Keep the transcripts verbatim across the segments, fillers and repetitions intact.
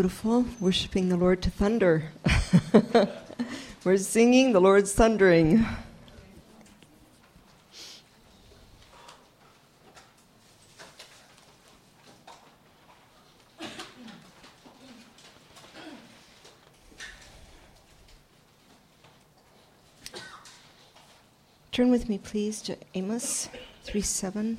beautiful, worshiping the Lord to thunder. We're singing, the Lord's thundering. Turn with me, please, to Amos three seven.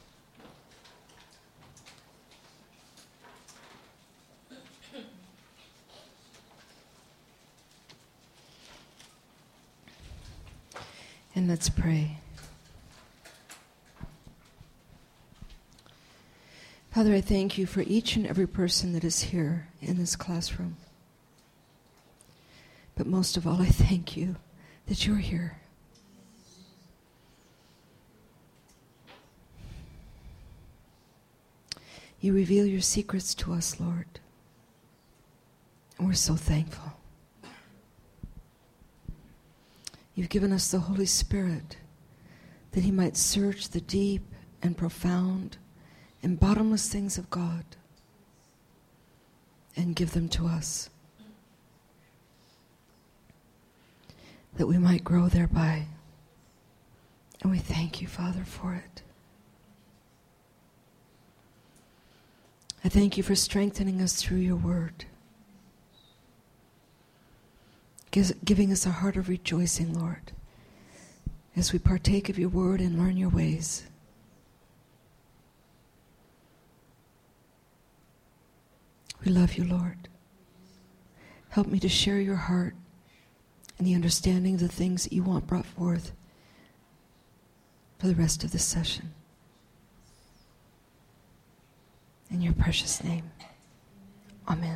And let's pray. Father, I thank you for each and every person that is here in this classroom. But most of all, I thank you that you're here. You reveal your secrets to us, Lord. And we're so thankful. You've given us the Holy Spirit that he might search the deep and profound and bottomless things of God and give them to us, that we might grow thereby. And we thank you, Father, for it. I thank you for strengthening us through your word, giving us a heart of rejoicing, Lord, as we partake of your word and learn your ways. We love you, Lord. Help me to share your heart and the understanding of the things that you want brought forth for the rest of this session. In your precious name, amen.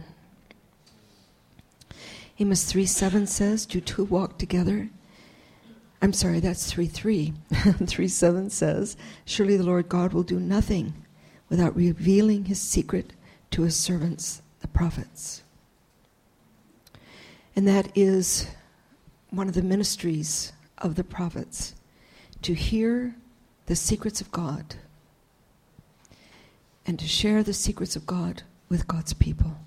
Amos three seven says, do two walk together? I'm sorry, that's three three. three seven says, surely the Lord God will do nothing without revealing his secret to his servants, the prophets. And that is one of the ministries of the prophets, to hear the secrets of God and to share the secrets of God with God's people.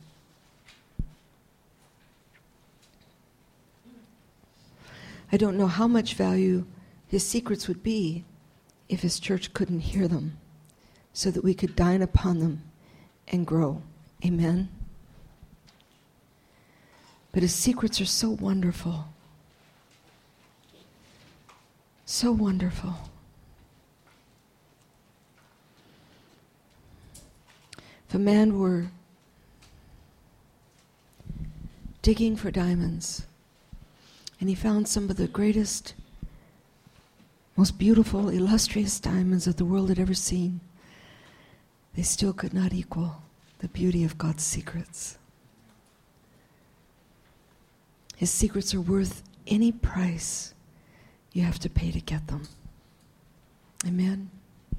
I don't know how much value his secrets would be if his church couldn't hear them, so that we could dine upon them and grow. Amen? But his secrets are so wonderful. So wonderful. If a man were digging for diamonds, and he found some of the greatest, most beautiful, illustrious diamonds that the world had ever seen, they still could not equal the beauty of God's secrets. His secrets are worth any price you have to pay to get them. Amen?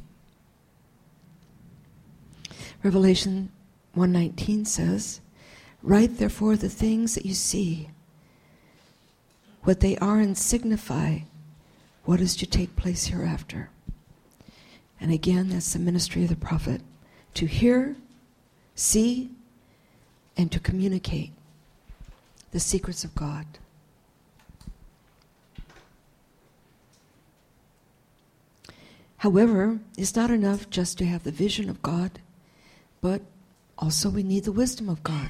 Revelation one nineteen says, write therefore the things that you see, what they are, and signify what is to take place hereafter. And again, that's the ministry of the prophet, to hear, see, and to communicate the secrets of God. However, it's not enough just to have the vision of God, but also we need the wisdom of God.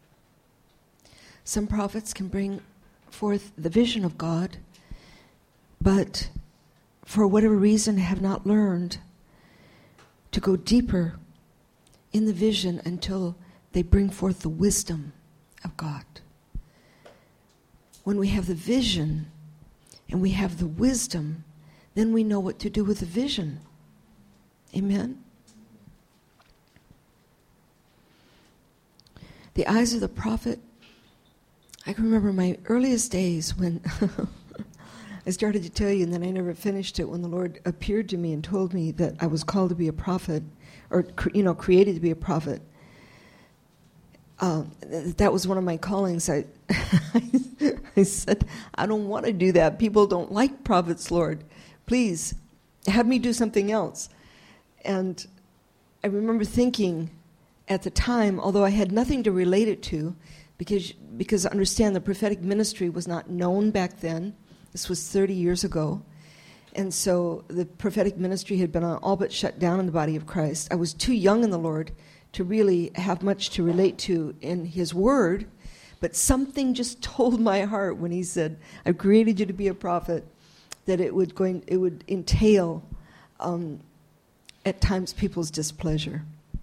Some prophets can bring forth the vision of God, but for whatever reason have not learned to go deeper in the vision until they bring forth the wisdom of God. When we have the vision and we have the wisdom, then we know what to do with the vision. Amen? The eyes of the prophet, I can remember my earliest days when I started to tell you, and then I never finished it, when the Lord appeared to me and told me that I was called to be a prophet, or, you know, created to be a prophet. Uh, that was one of my callings. I, I said, I don't want to do that. People don't like prophets, Lord. Please, have me do something else. And I remember thinking at the time, although I had nothing to relate it to, because because understand the prophetic ministry was not known back then. This was thirty years ago. And so the prophetic ministry had been all but shut down in the body of Christ. I was too young in the Lord to really have much to relate to in his word, but something just told my heart when he said, I've created you to be a prophet, that it would going it would entail um, at times people's displeasure.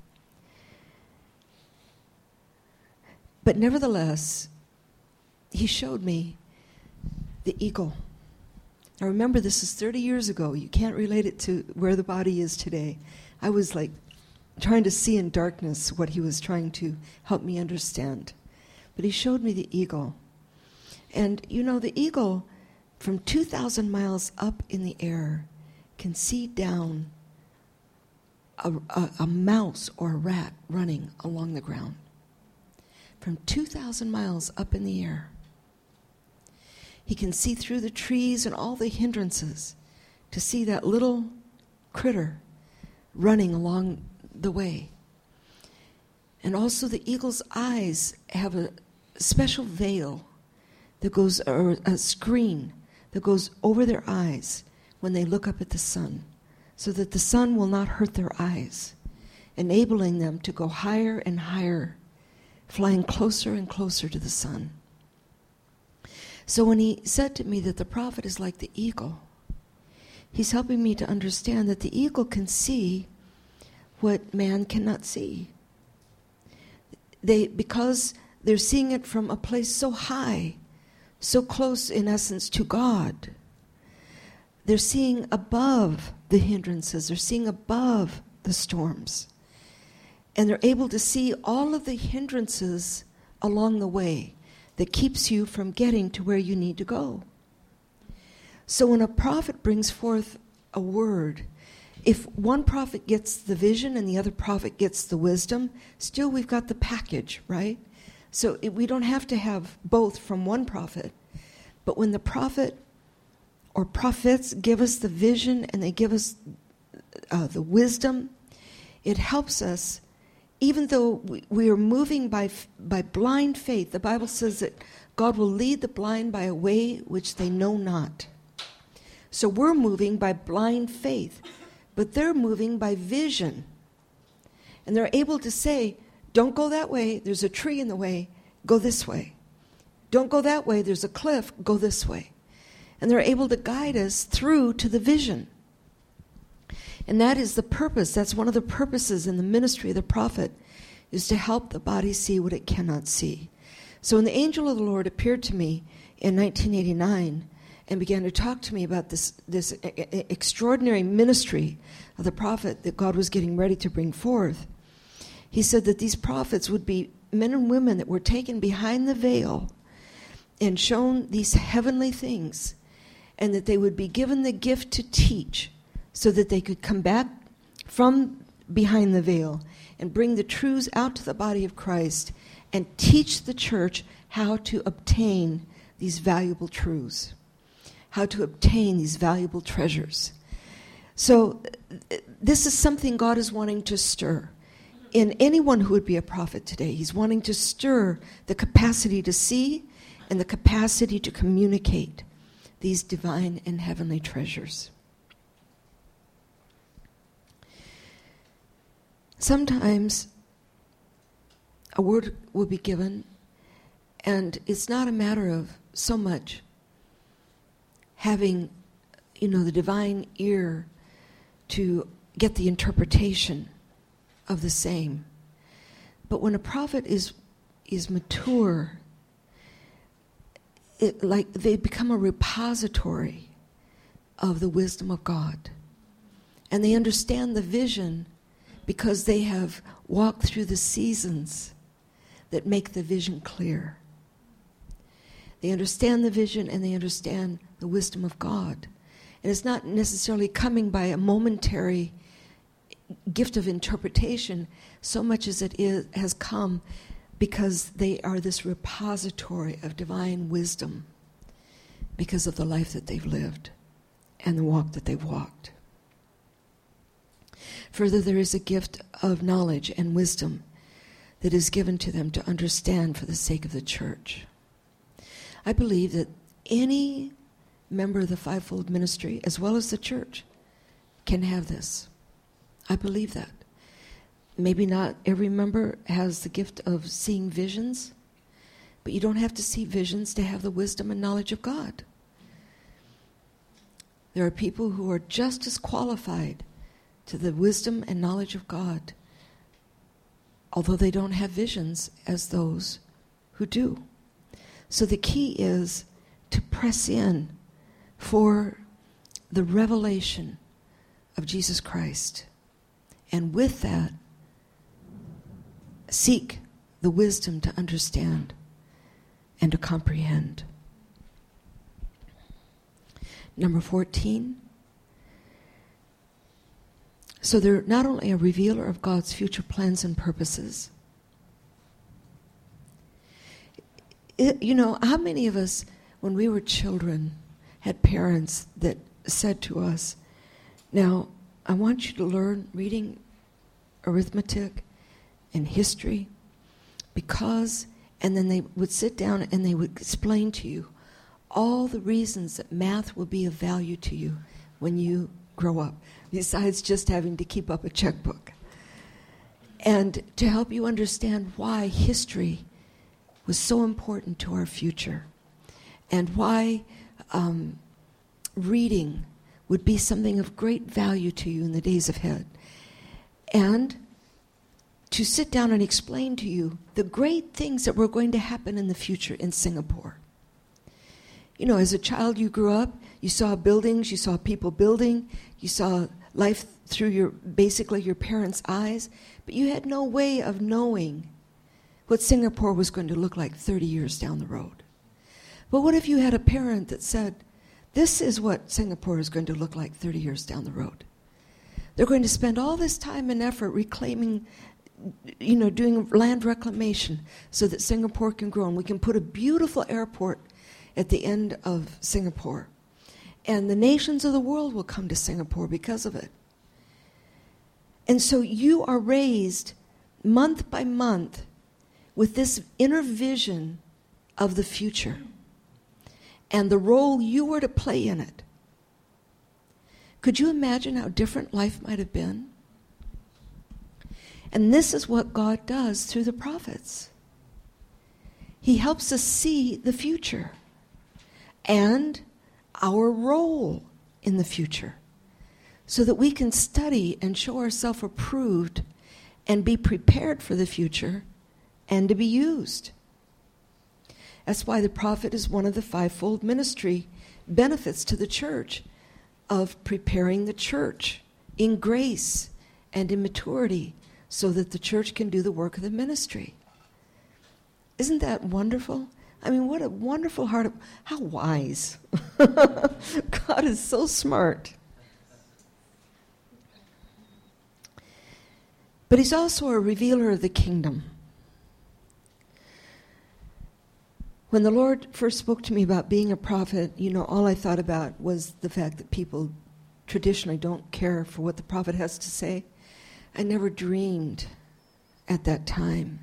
But nevertheless, he showed me the eagle. Now remember, this is thirty years ago. You can't relate it to where the body is today. I was like trying to see in darkness what he was trying to help me understand. But he showed me the eagle. And you know, the eagle from two thousand miles up in the air can see down a, a, a mouse or a rat running along the ground. From two thousand miles up in the air. He can see through the trees and all the hindrances to see that little critter running along the way. And also the eagle's eyes have a special veil that goes, or a screen that goes over their eyes when they look up at the sun, so that the sun will not hurt their eyes, enabling them to go higher and higher, flying closer and closer to the sun. So when he said to me that the prophet is like the eagle, he's helping me to understand that the eagle can see what man cannot see. They, because they're seeing it from a place so high, so close in essence to God, they're seeing above the hindrances, they're seeing above the storms. And they're able to see all of the hindrances along the way that keeps you from getting to where you need to go. So when a prophet brings forth a word, if one prophet gets the vision and the other prophet gets the wisdom, still we've got the package, right? So it, we don't have to have both from one prophet. But when the prophet or prophets give us the vision and they give us uh, the wisdom, it helps us. Even though we, we are moving by by blind faith, the Bible says that God will lead the blind by a way which they know not. So we're moving by blind faith, but they're moving by vision. And they're able to say, don't go that way, there's a tree in the way, go this way. Don't go that way, there's a cliff, go this way. And they're able to guide us through to the vision. And that is the purpose. That's one of the purposes in the ministry of the prophet, is to help the body see what it cannot see. So when the angel of the Lord appeared to me in nineteen eighty-nine and began to talk to me about this, this extraordinary ministry of the prophet that God was getting ready to bring forth, he said that these prophets would be men and women that were taken behind the veil and shown these heavenly things, and that they would be given the gift to teach, so that they could come back from behind the veil and bring the truths out to the body of Christ and teach the church how to obtain these valuable truths, how to obtain these valuable treasures. So this is something God is wanting to stir in anyone who would be a prophet today. He's wanting to stir the capacity to see and the capacity to communicate these divine and heavenly treasures. Sometimes a word will be given, and it's not a matter of so much having, you know, the divine ear to get the interpretation of the same. But when a prophet is is mature, it, like they become a repository of the wisdom of God, and they understand the vision, because they have walked through the seasons that make the vision clear. They understand the vision and they understand the wisdom of God. And it's not necessarily coming by a momentary gift of interpretation so much as it is, has come because they are this repository of divine wisdom because of the life that they've lived and the walk that they've walked. Further, there is a gift of knowledge and wisdom that is given to them to understand for the sake of the church. I believe that any member of the fivefold ministry, as well as the church, can have this. I believe that. Maybe not every member has the gift of seeing visions, but you don't have to see visions to have the wisdom and knowledge of God. There are people who are just as qualified to the wisdom and knowledge of God, although they don't have visions, as those who do. So the key is to press in for the revelation of Jesus Christ. And with that, seek the wisdom to understand and to comprehend. Number fourteen. So they're not only a revealer of God's future plans and purposes. It, you know, how many of us, when we were children, had parents that said to us, now, I want you to learn reading arithmetic and history because, and then they would sit down and they would explain to you all the reasons that math will be of value to you when you grow up, besides just having to keep up a checkbook. And to help you understand why history was so important to our future and why um, reading would be something of great value to you in the days ahead. And to sit down and explain to you the great things that were going to happen in the future in Singapore. You know, as a child you grew up, you saw buildings, you saw people building, you saw life through your, basically your parents' eyes, but you had no way of knowing what Singapore was going to look like thirty years down the road. But what if you had a parent that said, this is what Singapore is going to look like thirty years down the road. They're going to spend all this time and effort reclaiming, you know, doing land reclamation so that Singapore can grow, and we can put a beautiful airport at the end of Singapore. And the nations of the world will come to Singapore because of it. And so you are raised month by month with this inner vision of the future and the role you were to play in it. Could you imagine how different life might have been? And this is what God does through the prophets. He helps us see the future and our role in the future so that we can study and show ourselves approved and be prepared for the future and to be used. That's why the prophet is one of the fivefold ministry benefits to the church of preparing the church in grace and in maturity so that the church can do the work of the ministry. Isn't that wonderful? I mean, what a wonderful heart. Of, how wise. God is so smart. But he's also a revealer of the kingdom. When the Lord first spoke to me about being a prophet, you know, all I thought about was the fact that people traditionally don't care for what the prophet has to say. I never dreamed at that time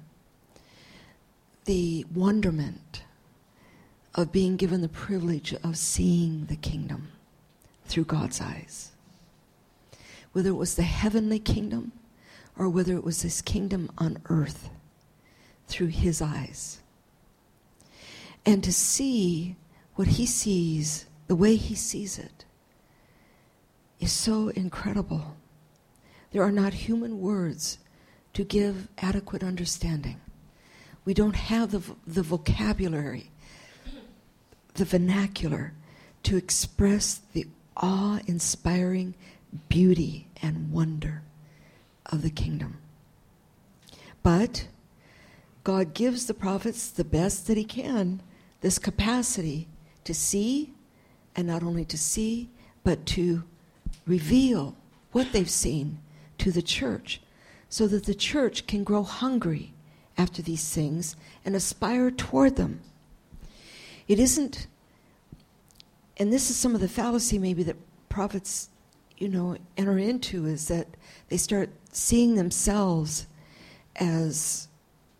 the wonderment of being given the privilege of seeing the kingdom through God's eyes. Whether it was the heavenly kingdom or whether it was this kingdom on earth through his eyes. And to see what he sees, the way he sees it, is so incredible. There are not human words to give adequate understanding. We don't have the, the vocabulary, the vernacular, to express the awe-inspiring beauty and wonder of the kingdom. But God gives the prophets the best that he can, this capacity to see, and not only to see, but to reveal what they've seen to the church, so that the church can grow hungry after these things and aspire toward them. It isn't, and this is some of the fallacy maybe that prophets, you know, enter into, is that they start seeing themselves as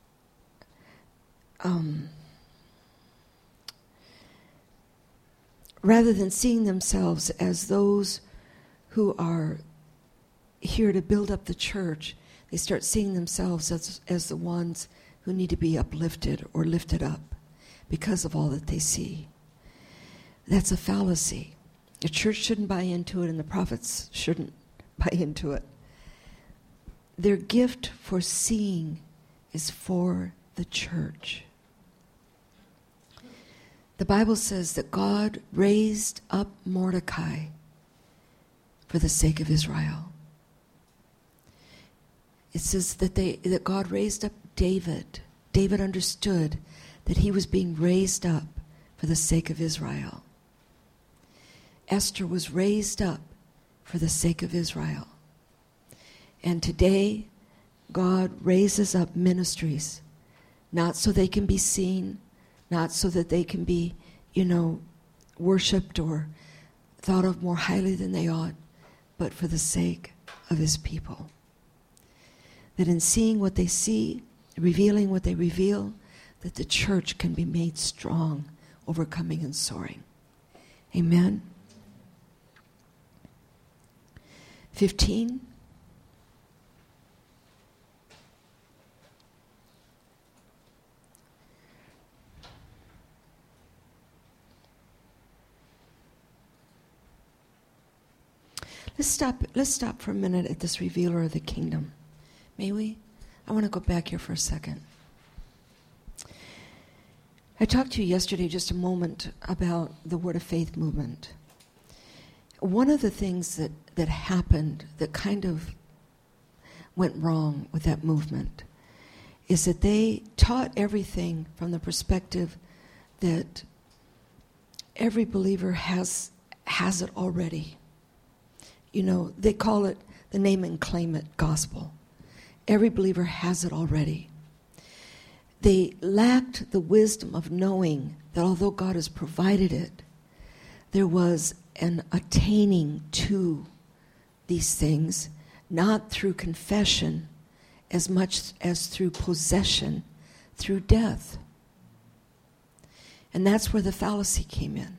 um, rather than seeing themselves as those who are here to build up the church, they start seeing themselves as, as the ones who need to be uplifted or lifted up because of all that they see. That's a fallacy. The church shouldn't buy into it, and the prophets shouldn't buy into it. Their gift for seeing is for the church. The Bible says that God raised up Mordecai for the sake of Israel. It says that they that God raised up David. David understood that he was being raised up for the sake of Israel. Esther was raised up for the sake of Israel. And today, God raises up ministries, not so they can be seen, not so that they can be, you know, worshipped or thought of more highly than they ought, but for the sake of his people. That in seeing what they see, revealing what they reveal, that the church can be made strong, overcoming and soaring. Amen. fifteen. Let's stop, let's stop for a minute at this revealer of the kingdom. May we? I want to go back here for a second. I talked to you yesterday just a moment about the Word of Faith movement. One of the things that, that happened that kind of went wrong with that movement is that they taught everything from the perspective that every believer has has it already. You know, they call it the name and claim it gospel. Every believer has it already. They lacked the wisdom of knowing that although God has provided it, there was an attaining to these things, not through confession as much as through possession, through death. And that's where the fallacy came in.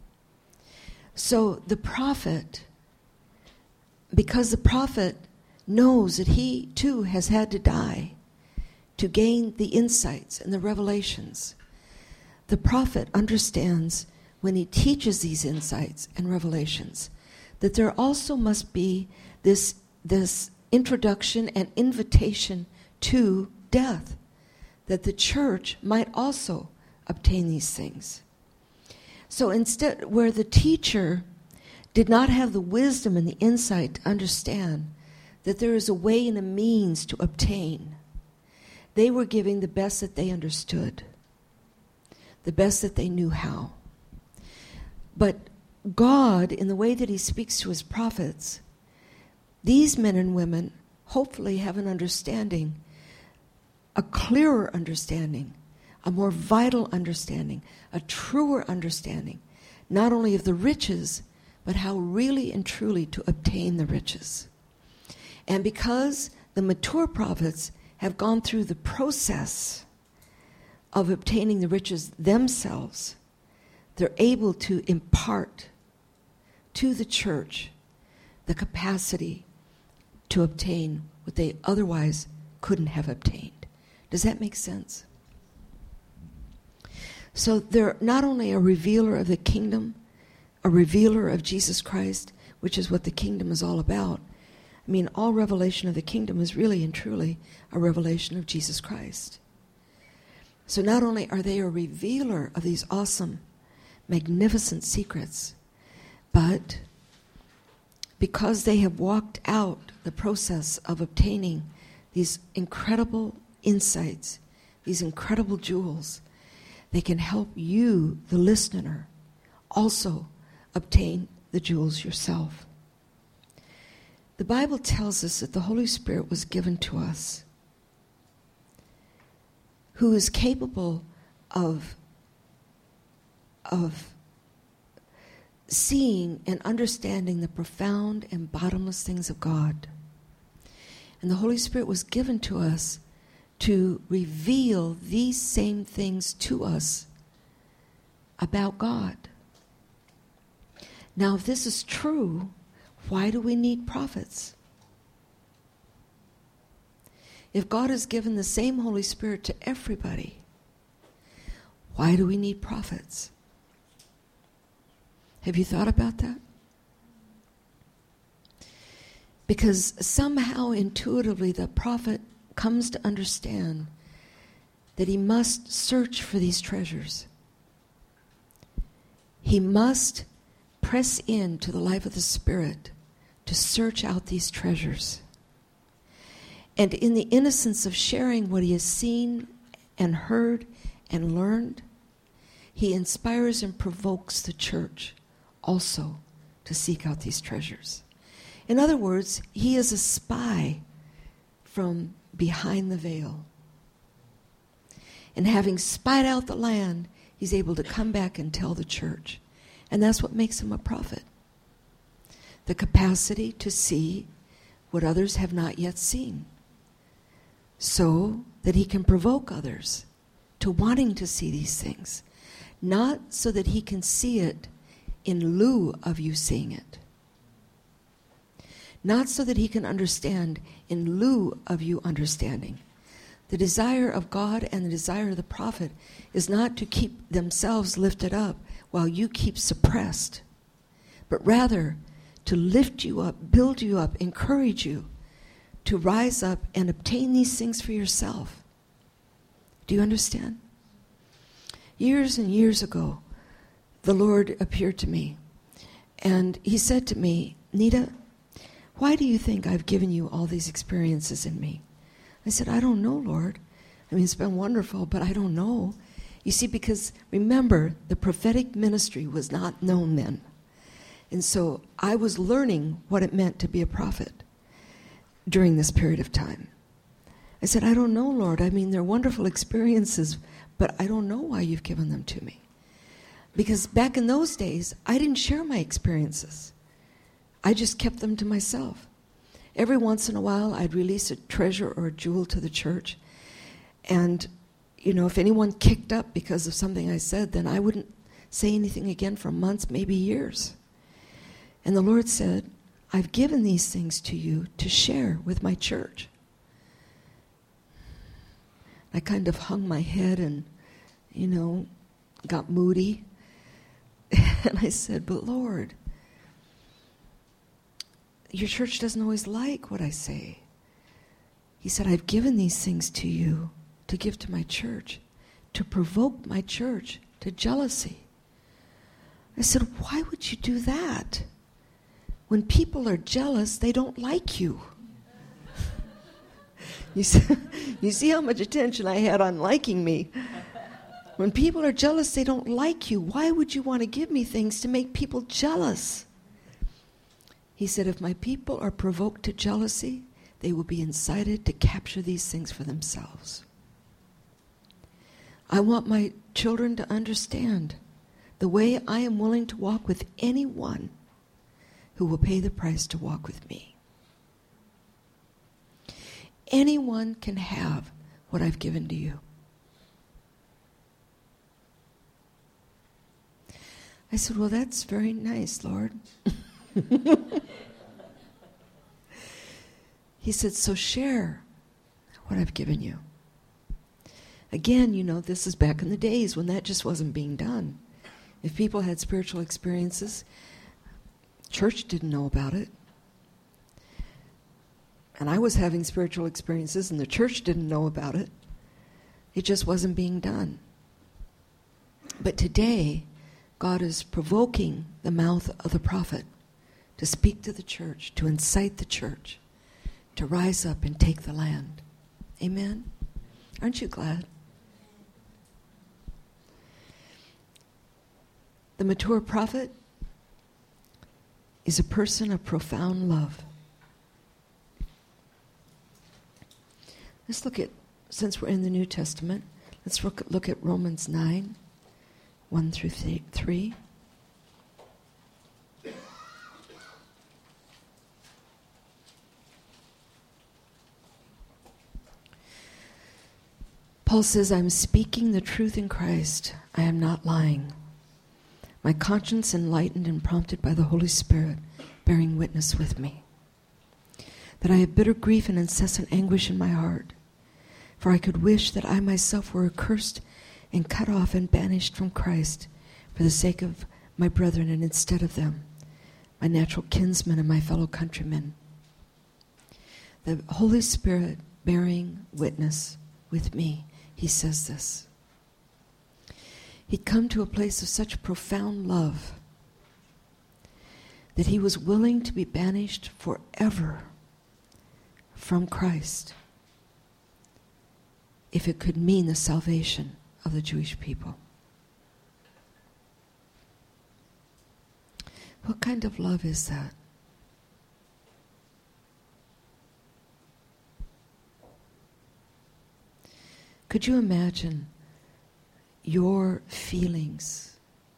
So the prophet, because the prophet knows that he too has had to die to gain the insights and the revelations, the prophet understands when he teaches these insights and revelations that there also must be this, this introduction and invitation to death, that the church might also obtain these things. So instead, where the teacher did not have the wisdom and the insight to understand that there is a way and a means to obtain, they were giving the best that they understood, the best that they knew how. But God, in the way that he speaks to his prophets, these men and women hopefully have an understanding, a clearer understanding, a more vital understanding, a truer understanding, not only of the riches, but how really and truly to obtain the riches. And because the mature prophets have gone through the process of obtaining the riches themselves, they're able to impart to the church the capacity to obtain what they otherwise couldn't have obtained. Does that make sense? So they're not only a revealer of the kingdom, a revealer of Jesus Christ, which is what the kingdom is all about. I mean, all revelation of the kingdom is really and truly a revelation of Jesus Christ. So not only are they a revealer of these awesome, magnificent secrets, but because they have walked out the process of obtaining these incredible insights, these incredible jewels, they can help you, the listener, also obtain the jewels yourself. The Bible tells us that the Holy Spirit was given to us, who is capable of, of seeing and understanding the profound and bottomless things of God. And the Holy Spirit was given to us to reveal these same things to us about God. Now, if this is true, why do we need prophets? If God has given the same Holy Spirit to everybody, why do we need prophets? Have you thought about that? Because somehow intuitively the prophet comes to understand that he must search for these treasures. He must press into the life of the Spirit to search out these treasures. And in the innocence of sharing what he has seen and heard and learned, he inspires and provokes the church also to seek out these treasures. In other words, he is a spy from behind the veil. And having spied out the land, he's able to come back and tell the church. And that's what makes him a prophet. The capacity to see what others have not yet seen, so that he can provoke others to wanting to see these things, not so that he can see it in lieu of you seeing it, not so that he can understand in lieu of you understanding. The desire of God and the desire of the prophet is not to keep themselves lifted up while you keep suppressed, but rather to lift you up, build you up, encourage you to rise up and obtain these things for yourself. Do you understand? Years and years ago, the Lord appeared to me, and he said to me, Nita, why do you think I've given you all these experiences in me? I said, I don't know, Lord. I mean, it's been wonderful, but I don't know. You see, because remember, the prophetic ministry was not known then. And so I was learning what it meant to be a prophet during this period of time. I said, I don't know, Lord. I mean, they're wonderful experiences, but I don't know why you've given them to me. Because back in those days, I didn't share my experiences. I just kept them to myself. Every once in a while, I'd release a treasure or a jewel to the church. And, you know, if anyone kicked up because of something I said, then I wouldn't say anything again for months, maybe years. And the Lord said, I've given these things to you to share with my church. I kind of hung my head and, you know, got moody. And I said, but Lord, your church doesn't always like what I say. He said, I've given these things to you to give to my church, to provoke my church to jealousy. I said, why would you do that? When people are jealous, they don't like you. You see, you see how much attention I had on liking me. When people are jealous, they don't like you. Why would you want to give me things to make people jealous? He said, if my people are provoked to jealousy, they will be incited to capture these things for themselves. I want my children to understand the way I am willing to walk with anyone who will pay the price to walk with me. Anyone can have what I've given to you. I said, well, that's very nice, Lord. He said, so share what I've given you. Again, you know, this is back in the days when that just wasn't being done. If people had spiritual experiences, church didn't know about it. And I was having spiritual experiences and the church didn't know about it. It just wasn't being done. But today, God is provoking the mouth of the prophet to speak to the church, to incite the church, to rise up and take the land. Amen? Aren't you glad? The mature prophet is a person of profound love. Let's look at, since we're in the New Testament, let's look, look at Romans nine, one through three. Paul says, I'm speaking the truth in Christ. I am not lying. My conscience enlightened and prompted by the Holy Spirit, bearing witness with me, that I have bitter grief and incessant anguish in my heart. For I could wish that I myself were accursed and cut off and banished from Christ for the sake of my brethren, and instead of them, my natural kinsmen and my fellow countrymen. The Holy Spirit bearing witness with me, he says this. He'd come to a place of such profound love that he was willing to be banished forever from Christ if it could mean the salvation of the Jewish people. What kind of love is that? Could you imagine your feelings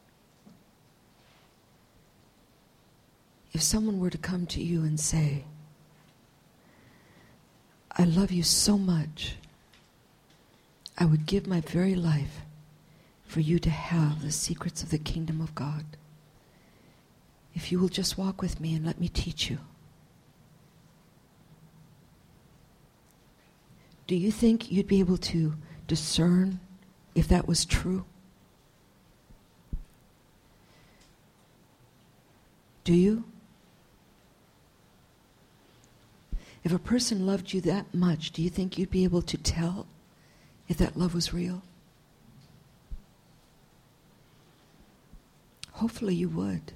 if someone were to come to you and say, I love you so much, I would give my very life for you to have the secrets of the kingdom of God. If you will just walk with me and let me teach you. Do you think you'd be able to discern if that was true? Do you? If a person loved you that much, do you think you'd be able to tell if that love was real? Hopefully you would.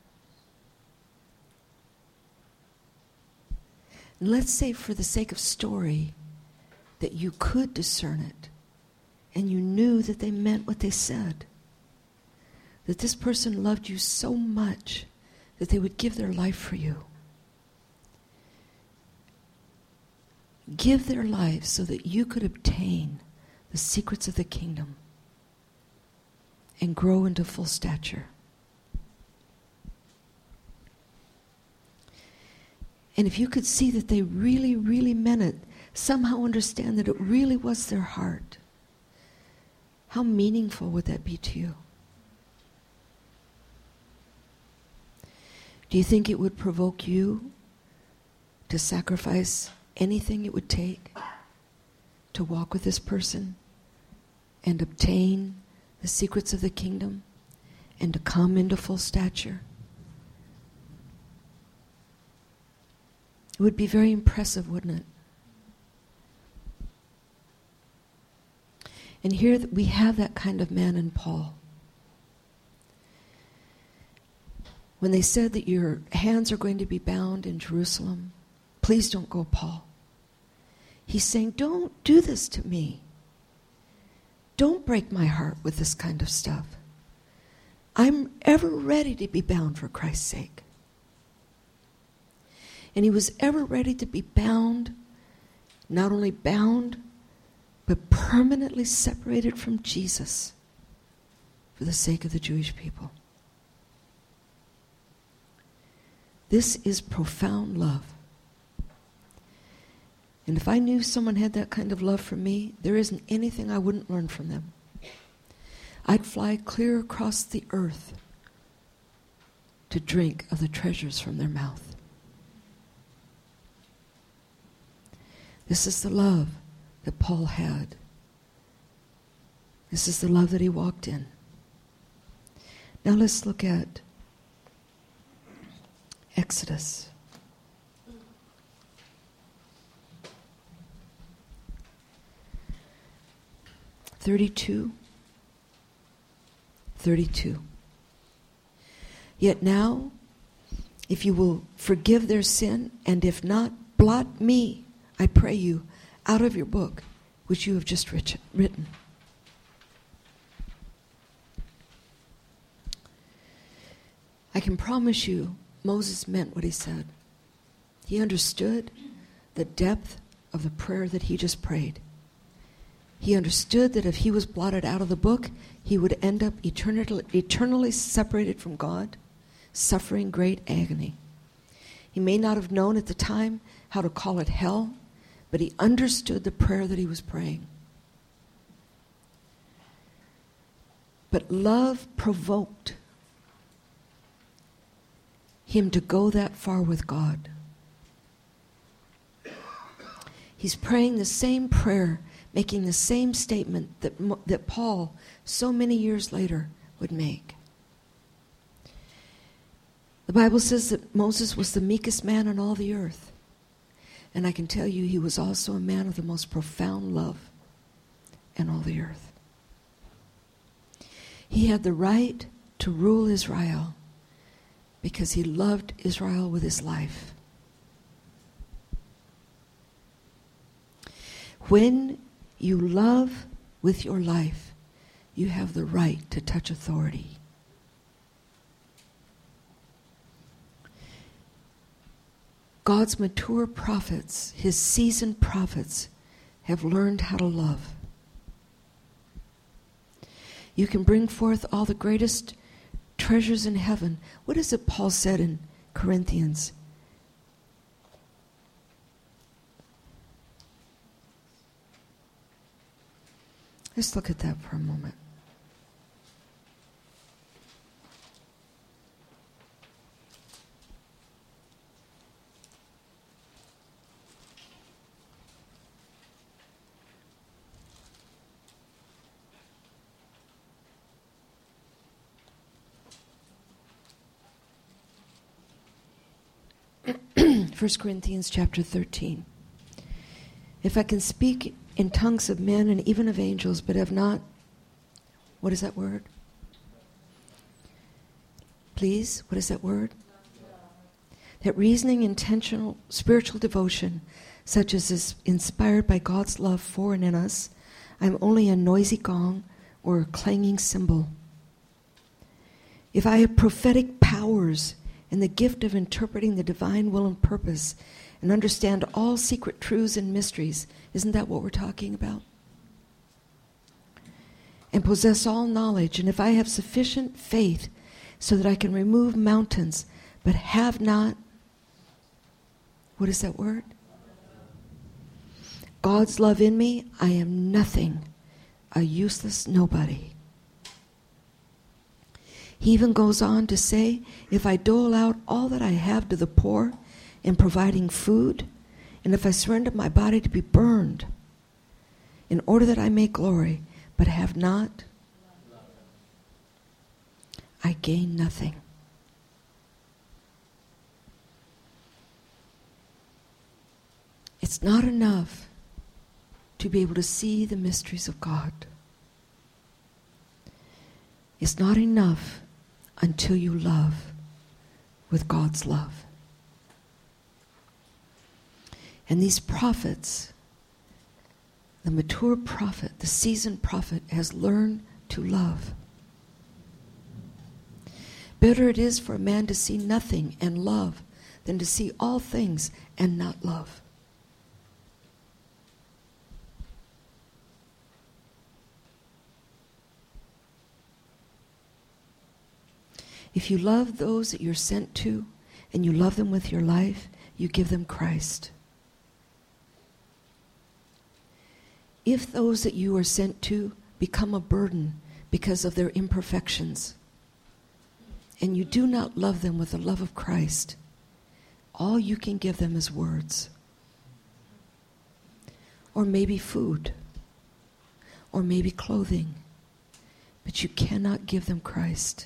And let's say, for the sake of story, that you could discern it and you knew that they meant what they said, that this person loved you so much that they would give their life for you. Give their lives so that you could obtain the secrets of the kingdom and grow into full stature. And if you could see that they really, really meant it, somehow understand that it really was their heart, how meaningful would that be to you? Do you think it would provoke you to sacrifice anything it would take to walk with this person and obtain the secrets of the kingdom and to come into full stature? It would be very impressive, wouldn't it? And here we have that kind of man in Paul. When they said that your hands are going to be bound in Jerusalem, please don't go, Paul. He's saying, don't do this to me. Don't break my heart with this kind of stuff. I'm ever ready to be bound for Christ's sake. And he was ever ready to be bound, not only bound, but permanently separated from Jesus for the sake of the Jewish people. This is profound love. And if I knew someone had that kind of love for me, there isn't anything I wouldn't learn from them. I'd fly clear across the earth to drink of the treasures from their mouth. This is the love that Paul had. This is the love that he walked in. Now let's look at Exodus. Thirty-two. Thirty-two. Yet now, if you will forgive their sin, and if not, blot me, I pray you, out of your book, which you have just written. I can promise you, Moses meant what he said. He understood the depth of the prayer that he just prayed. He understood that if he was blotted out of the book, he would end up eternally, eternally separated from God, suffering great agony. He may not have known at the time how to call it hell, but he understood the prayer that he was praying. But love provoked him to go that far with God. He's praying the same prayer, making the same statement that, that Paul, so many years later, would make. The Bible says that Moses was the meekest man on all the earth. And I can tell you he was also a man of the most profound love in all the earth. He had the right to rule Israel because he loved Israel with his life. When you love with your life, you have the right to touch authority. God's mature prophets, his seasoned prophets, have learned how to love. You can bring forth all the greatest treasures in heaven. What is it Paul said in Corinthians? Let's look at that for a moment. First Corinthians chapter thirteen. If I can speak in tongues of men and even of angels, but have not, what is that word? Please, what is that word? That reasoning, intentional, spiritual devotion, such as is inspired by God's love for and in us, I'm only a noisy gong or a clanging cymbal. If I have prophetic powers and the gift of interpreting the divine will and purpose and understand all secret truths and mysteries, isn't that what we're talking about? And possess all knowledge, and if I have sufficient faith so that I can remove mountains, but have not, what is that word? God's love in me, I am nothing, a useless nobody. He even goes on to say, if I dole out all that I have to the poor in providing food, and if I surrender my body to be burned in order that I may glory, but have not, I gain nothing. It's not enough to be able to see the mysteries of God. It's not enough until you love with God's love. And these prophets, the mature prophet, the seasoned prophet, has learned to love. Better it is for a man to see nothing and love than to see all things and not love. If you love those that you're sent to, and you love them with your life, you give them Christ. If those that you are sent to become a burden because of their imperfections, and you do not love them with the love of Christ, all you can give them is words. Or maybe food. Or maybe clothing. But you cannot give them Christ.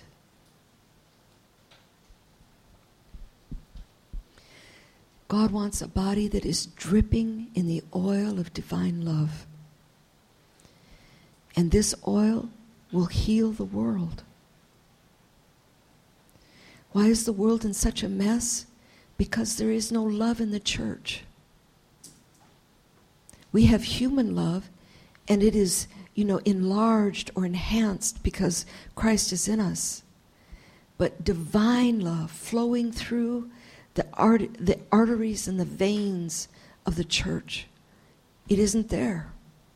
God wants a body that is dripping in the oil of divine love. And this oil will heal the world. Why is the world in such a mess? Because there is no love in the church. We have human love, and it is, you know, enlarged or enhanced because Christ is in us. But divine love flowing through the art, the arteries and the veins of the church, it isn't there.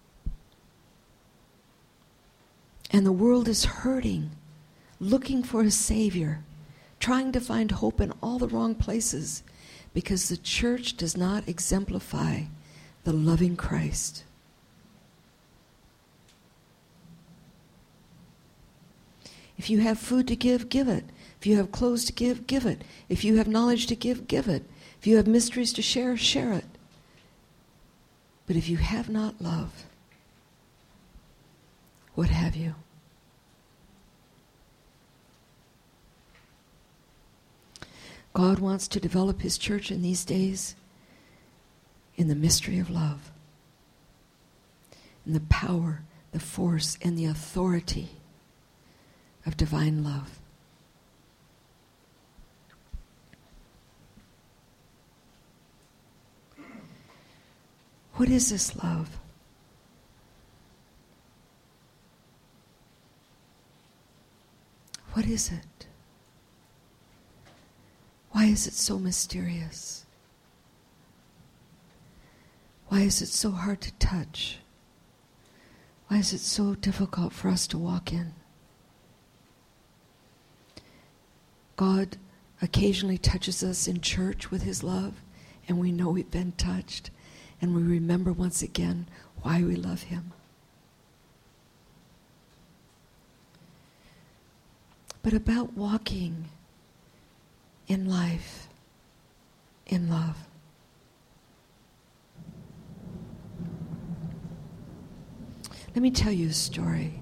And the world is hurting, looking for a Savior, trying to find hope in all the wrong places because the church does not exemplify the loving Christ. If you have food to give, give it. If you have clothes to give, give it. If you have knowledge to give, give it. If you have mysteries to share, share it. But if you have not love, what have you? God wants to develop his church in these days in the mystery of love, in the power, the force, and the authority of divine love. What is this love? What is it? Why is it so mysterious? Why is it so hard to touch? Why is it so difficult for us to walk in? God occasionally touches us in church with his love, and we know we've been touched, and we remember once again why we love him. But about walking in life, in love. Let me tell you a story.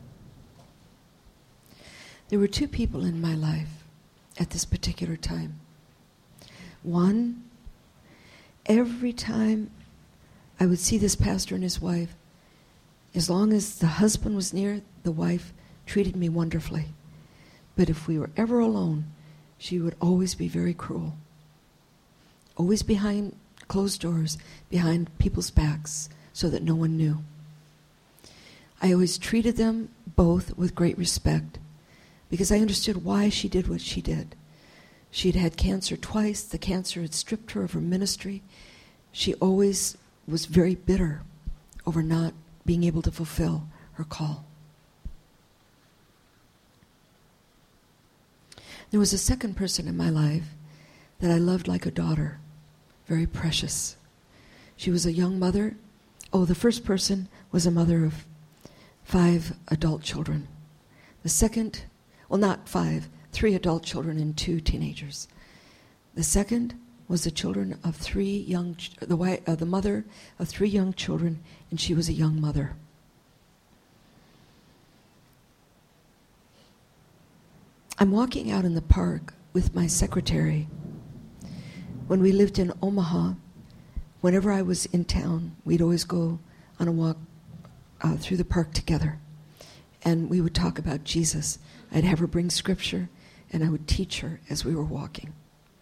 There were two people in my life at this particular time. One, every time I would see this pastor and his wife, as long as the husband was near, the wife treated me wonderfully. But if we were ever alone, she would always be very cruel. Always behind closed doors, behind people's backs, so that no one knew. I always treated them both with great respect, because I understood why she did what she did. She had had cancer twice. The cancer had stripped her of her ministry. She always was very bitter over not being able to fulfill her call. There was a second person in my life that I loved like a daughter, very precious. She was a young mother. Oh, the first person was a mother of five adult children. The second, well, not five, three adult children and two teenagers. The second was the children of three young, the wife, uh, the mother of three young children, and she was a young mother. I'm walking out in the park with my secretary. When we lived in Omaha, whenever I was in town, we'd always go on a walk uh, through the park together. And we would talk about Jesus. I'd have her bring scripture, and I would teach her as we were walking.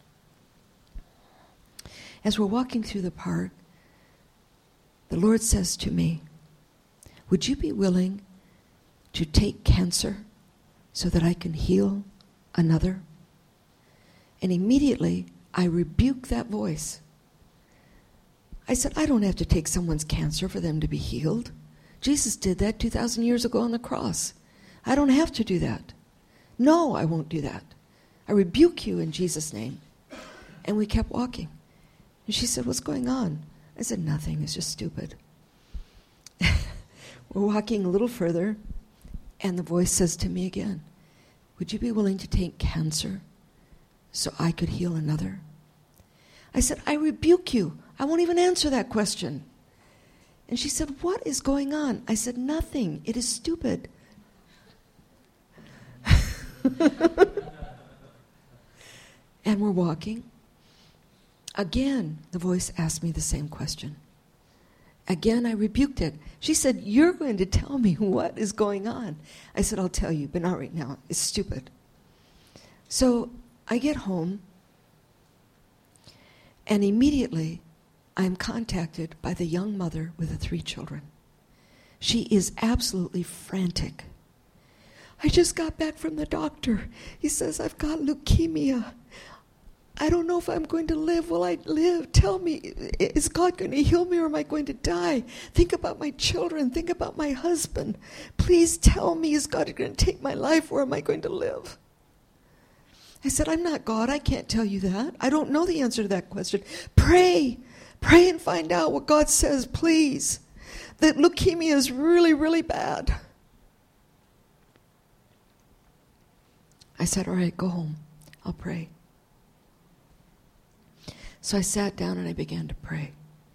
As we're walking through the park, the Lord says to me, would you be willing to take cancer so that I can heal another? And immediately, I rebuked that voice. I said, I don't have to take someone's cancer for them to be healed. Jesus did that two thousand years ago on the cross. I don't have to do that. No, I won't do that. I rebuke you in Jesus' name. And we kept walking. And she said, what's going on? I said, nothing. It's just stupid. We're walking a little further, and the voice says to me again, would you be willing to take cancer so I could heal another? I said, I rebuke you. I won't even answer that question. And she said, what is going on? I said, nothing. It is stupid. And we're walking. Again, the voice asked me the same question. Again, I rebuked it. She said, you're going to tell me what is going on. I said, I'll tell you, but not right now. It's stupid. So I get home, and immediately I'm contacted by the young mother with the three children. She is absolutely frantic. I just got back from the doctor. He says, I've got leukemia. I don't know if I'm going to live. Will I live? Tell me, is God going to heal me or am I going to die? Think about my children. Think about my husband. Please tell me, is God going to take my life or am I going to live? I said, I'm not God. I can't tell you that. I don't know the answer to that question. Pray. Pray and find out what God says, please. That leukemia is really, really bad. I said, all right, go home. I'll pray. So I sat down and I began to pray.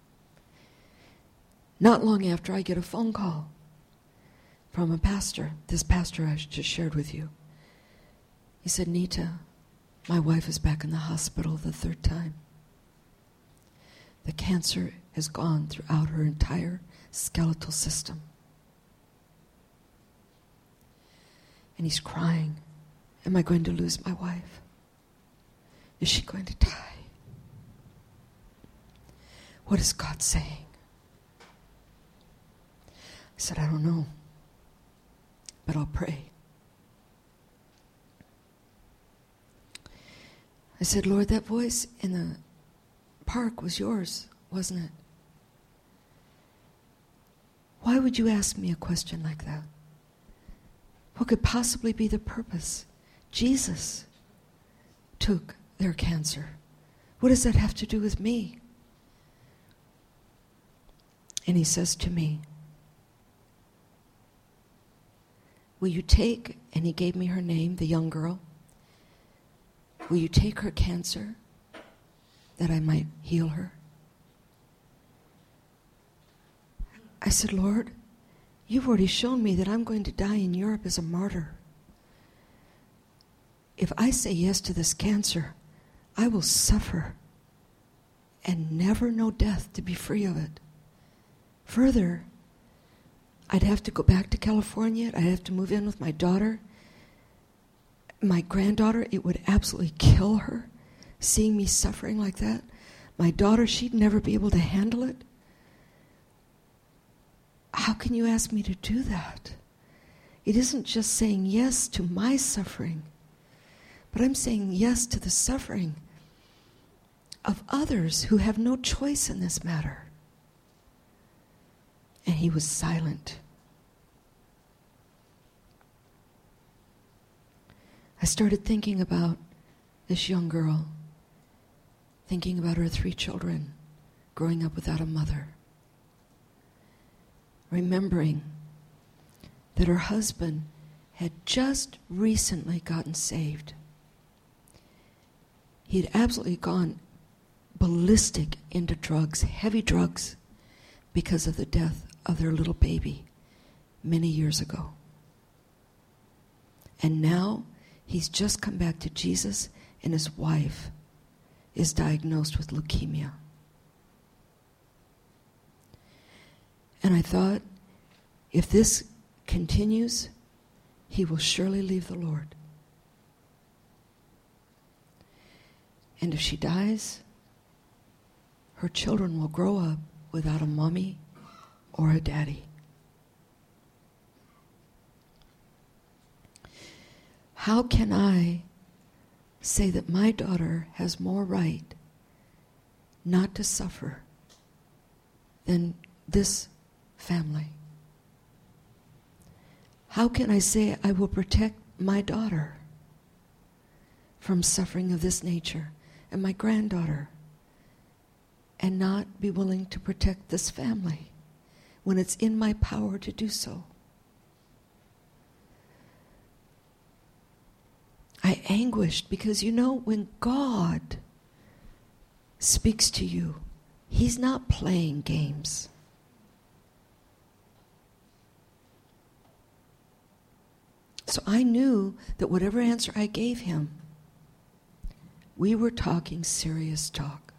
Not long after, I get a phone call from a pastor, this pastor I just shared with you. He said, Nita, my wife is back in the hospital the third time. The cancer has gone throughout her entire skeletal system. And he's crying. Am I going to lose my wife? Is she going to die? What is God saying? I said, I don't know, but I'll pray. I said, Lord, that voice in the park was yours, wasn't it? Why would you ask me a question like that? What could possibly be the purpose? Jesus took their cancer. What does that have to do with me? And he says to me, will you take, and he gave me her name, the young girl, will you take her cancer that I might heal her? I said, Lord, you've already shown me that I'm going to die in Europe as a martyr. If I say yes to this cancer, I will suffer and never know death to be free of it. Further, I'd have to go back to California. I'd have to move in with my daughter. My granddaughter, it would absolutely kill her, seeing me suffering like that. My daughter, she'd never be able to handle it. How can you ask me to do that? It isn't just saying yes to my suffering, but I'm saying yes to the suffering of others who have no choice in this matter. And he was silent. I started thinking about this young girl, thinking about her three children growing up without a mother, remembering that her husband had just recently gotten saved. He had absolutely gone ballistic into drugs, heavy drugs, because of the death of their little baby many years ago. And now he's just come back to Jesus, and his wife is diagnosed with leukemia. And I thought, if this continues, he will surely leave the Lord. And if she dies, her children will grow up without a mommy or a daddy. How can I say that my daughter has more right not to suffer than this family? How can I say I will protect my daughter from suffering of this nature and my granddaughter and not be willing to protect this family when it's in my power to do so? I anguished because, you know, when God speaks to you, he's not playing games. So I knew that whatever answer I gave him, we were talking serious talk.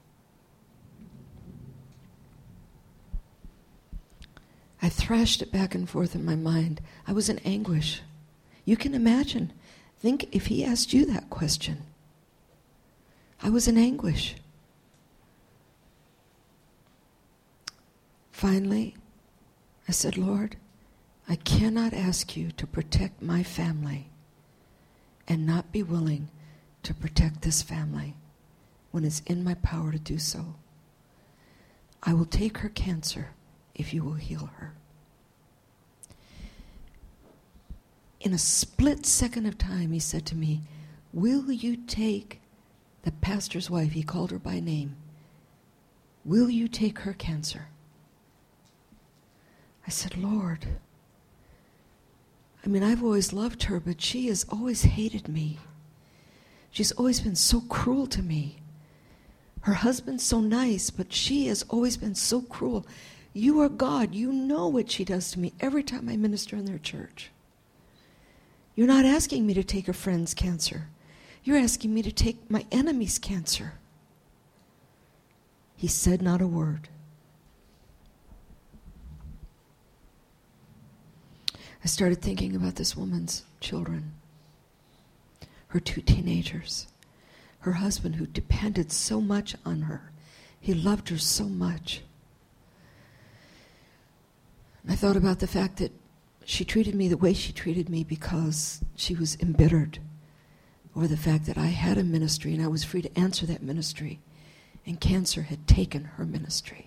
I thrashed it back and forth in my mind. I was in anguish. You can imagine. Think if he asked you that question. I was in anguish. Finally, I said, Lord, I cannot ask you to protect my family and not be willing to protect this family when it's in my power to do so. I will take her cancer if you will heal her. In a split second of time, he said to me, will you take the pastor's wife, he called her by name, will you take her cancer? I said, Lord, I mean, I've always loved her, but she has always hated me. She's always been so cruel to me. Her husband's so nice, but she has always been so cruel. You are God. You know what she does to me every time I minister in their church. You're not asking me to take a friend's cancer. You're asking me to take my enemy's cancer. He said not a word. I started thinking about this woman's children, her two teenagers, her husband who depended so much on her. He loved her so much. And I thought about the fact that she treated me the way she treated me because she was embittered over the fact that I had a ministry and I was free to answer that ministry, and cancer had taken her ministry.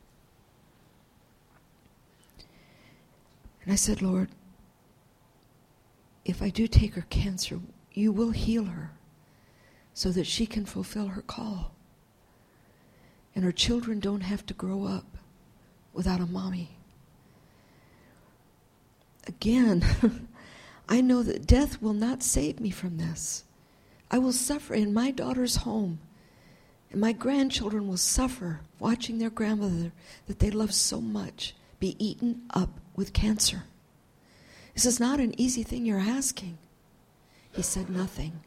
And I said, Lord, if I do take her cancer, you will heal her so that she can fulfill her call. And her children don't have to grow up without a mommy. Again, I know that death will not save me from this. I will suffer in my daughter's home, and my grandchildren will suffer watching their grandmother that they love so much be eaten up with cancer. This is not an easy thing you're asking. He said nothing.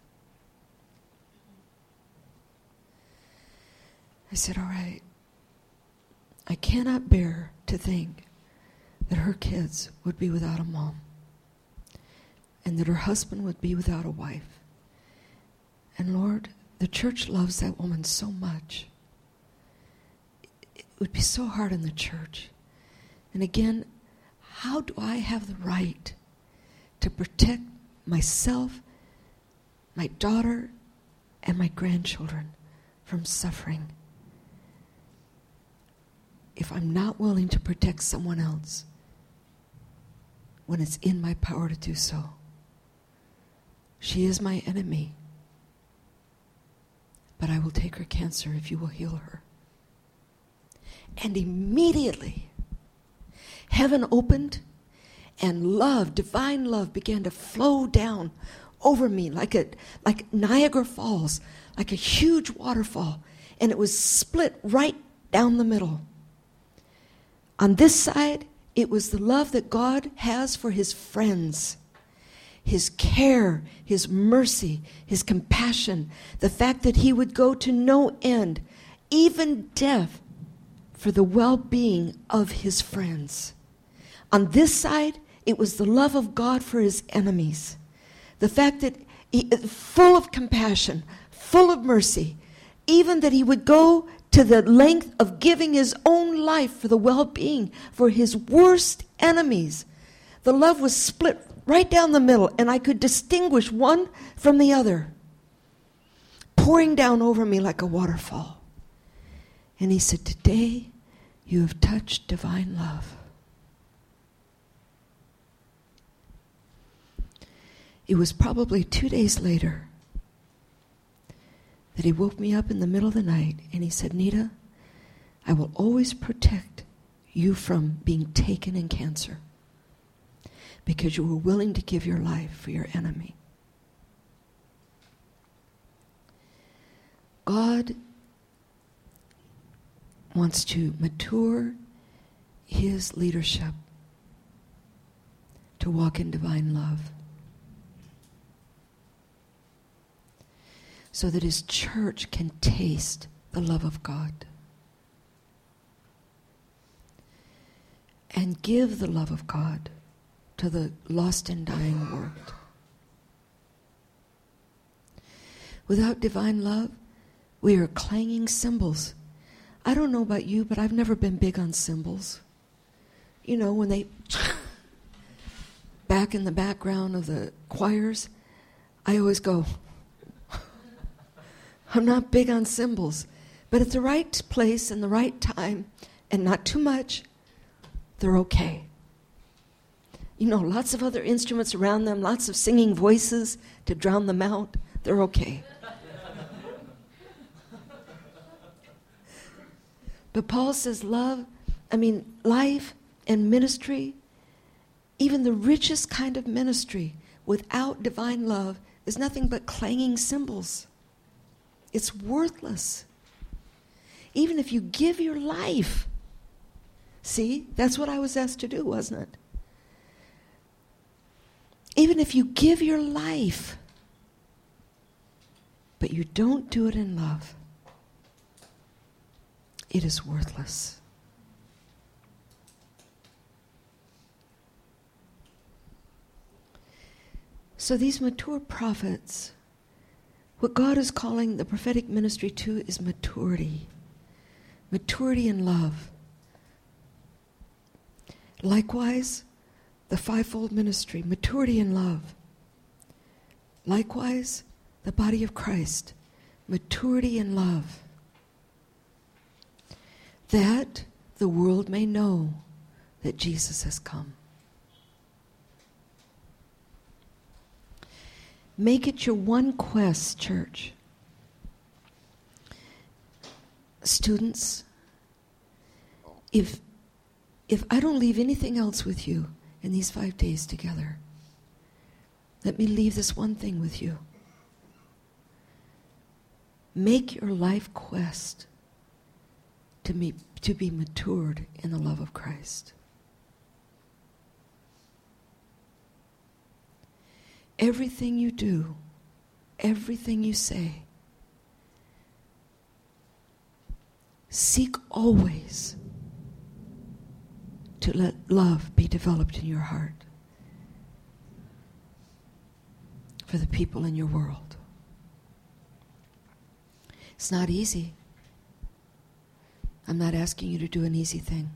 I said, all right, I cannot bear to think that her kids would be without a mom and that her husband would be without a wife. And Lord, the church loves that woman so much. It would be so hard on the church. And again, how do I have the right to protect myself, my daughter, and my grandchildren from suffering if I'm not willing to protect someone else when it's in my power to do so? She is my enemy. But I will take her cancer if you will heal her. And immediately, heaven opened and love, divine love, began to flow down over me like a like Niagara Falls, like a huge waterfall. And it was split right down the middle. On this side, it was the love that God has for his friends. His care, his mercy, his compassion, the fact that he would go to no end, even death, for the well-being of his friends. On this side, it was the love of God for his enemies. The fact that he, full of compassion, full of mercy, even that he would go to the length of giving his own life for the well-being for his worst enemies. The love was split right down the middle, and I could distinguish one from the other, pouring down over me like a waterfall. And he said, today you have touched divine love. It was probably two days later that he woke me up in the middle of the night, and he said, Nita, I will always protect you from being taken in cancer, because you were willing to give your life for your enemy. God wants to mature his leadership to walk in divine love, so that his church can taste the love of God and give the love of God to the lost and dying world. Without divine love, we are clanging cymbals. I don't know about you, but I've never been big on cymbals. You know, when they back in the background of the choirs, I always go, I'm not big on cymbals. But at the right place and the right time, and not too much, they're okay. You know, lots of other instruments around them, lots of singing voices to drown them out. They're okay. But Paul says love, I mean, life and ministry, even the richest kind of ministry, without divine love is nothing but clanging cymbals. It's worthless. Even if you give your life. See, that's what I was asked to do, wasn't it? Even if you give your life, but you don't do it in love, it is worthless. So these mature prophets, what God is calling the prophetic ministry to is maturity. Maturity in love. Likewise, the fivefold ministry, maturity in love. Likewise, the body of Christ, maturity in love. That the world may know that Jesus has come. Make it your one quest, church. Students, if if I don't leave anything else with you in these five days together, let me leave this one thing with you. Make your life quest to be, to be matured in the love of Christ. Everything you do, everything you say, seek always to let love be developed in your heart for the people in your world. It's not easy. I'm not asking you to do an easy thing.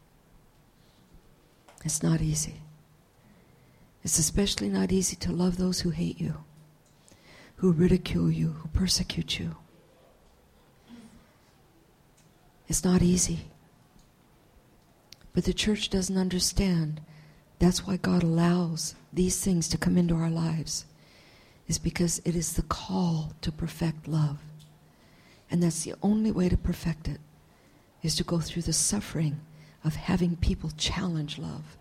It's not easy. It's especially not easy to love those who hate you, who ridicule you, who persecute you. It's not easy. But the church doesn't understand. That's why God allows these things to come into our lives, is because it is the call to perfect love. And that's the only way to perfect it, is to go through the suffering of having people challenge love.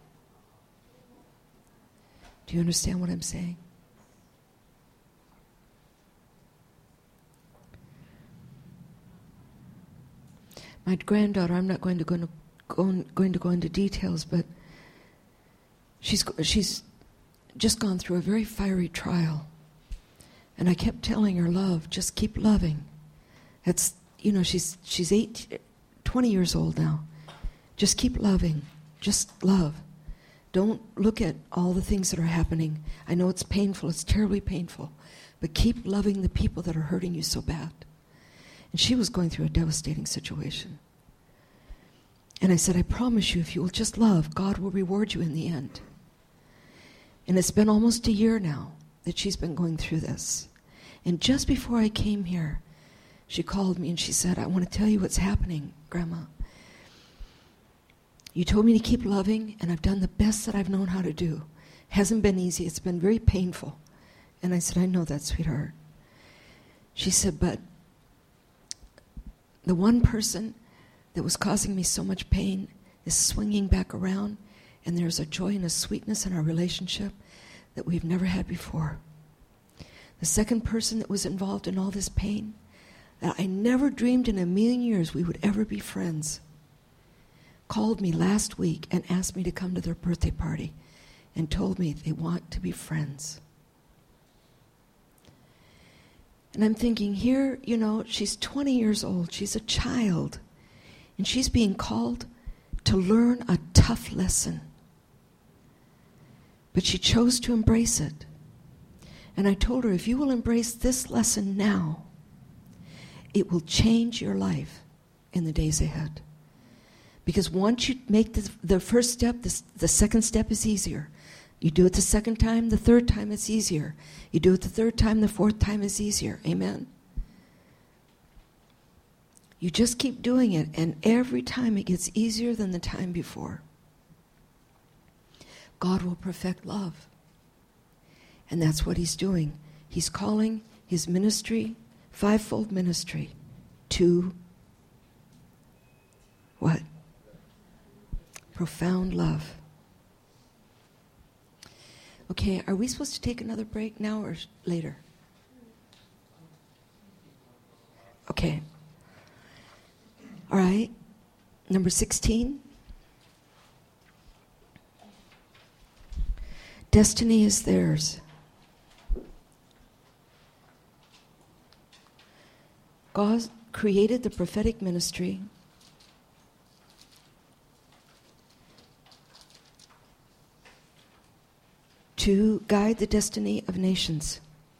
Do you understand what I'm saying? My granddaughter, I'm not going to go into, go, going to go into details, but she's she's just gone through a very fiery trial. And I kept telling her, love, just keep loving. It's, you know, she's she's eight, twenty years old now. Just keep loving. Just love. Don't look at all the things that are happening. I know it's painful. It's terribly painful. But keep loving the people that are hurting you so bad. And she was going through a devastating situation. And I said, I promise you, if you will just love, God will reward you in the end. And it's been almost a year now that she's been going through this. And just before I came here, she called me and she said, I want to tell you what's happening, Grandma. You told me to keep loving, and I've done the best that I've known how to do. Hasn't been easy. It's been very painful. And I said, I know that, sweetheart. She said, but the one person that was causing me so much pain is swinging back around, and there's a joy and a sweetness in our relationship that we've never had before. The second person that was involved in all this pain, that I never dreamed in a million years we would ever be friends, called me last week and asked me to come to their birthday party and told me they want to be friends. And I'm thinking here, you know, she's twenty years old. She's a child. And she's being called to learn a tough lesson. But she chose to embrace it. And I told her, if you will embrace this lesson now, it will change your life in the days ahead. Because once you make the, the first step, the, the second step is easier. You do it the second time, the third time it's easier. You do it the third time, the fourth time is easier. Amen? You just keep doing it, and every time it gets easier than the time before. God will perfect love. And that's what he's doing. He's calling his ministry, fivefold ministry, to what? Profound love. Okay, are we supposed to take another break now or later? Okay. All right. Number sixteen. Destiny is theirs. God created the prophetic ministry to guide the destiny of nations.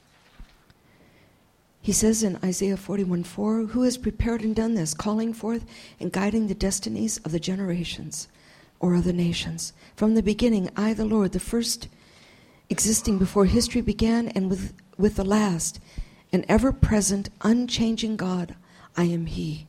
He says in Isaiah forty-one four, who has prepared and done this, calling forth and guiding the destinies of the generations or of the nations? From the beginning, I, the Lord, the first existing before history began, and with, with the last, an ever-present, unchanging God, I am He.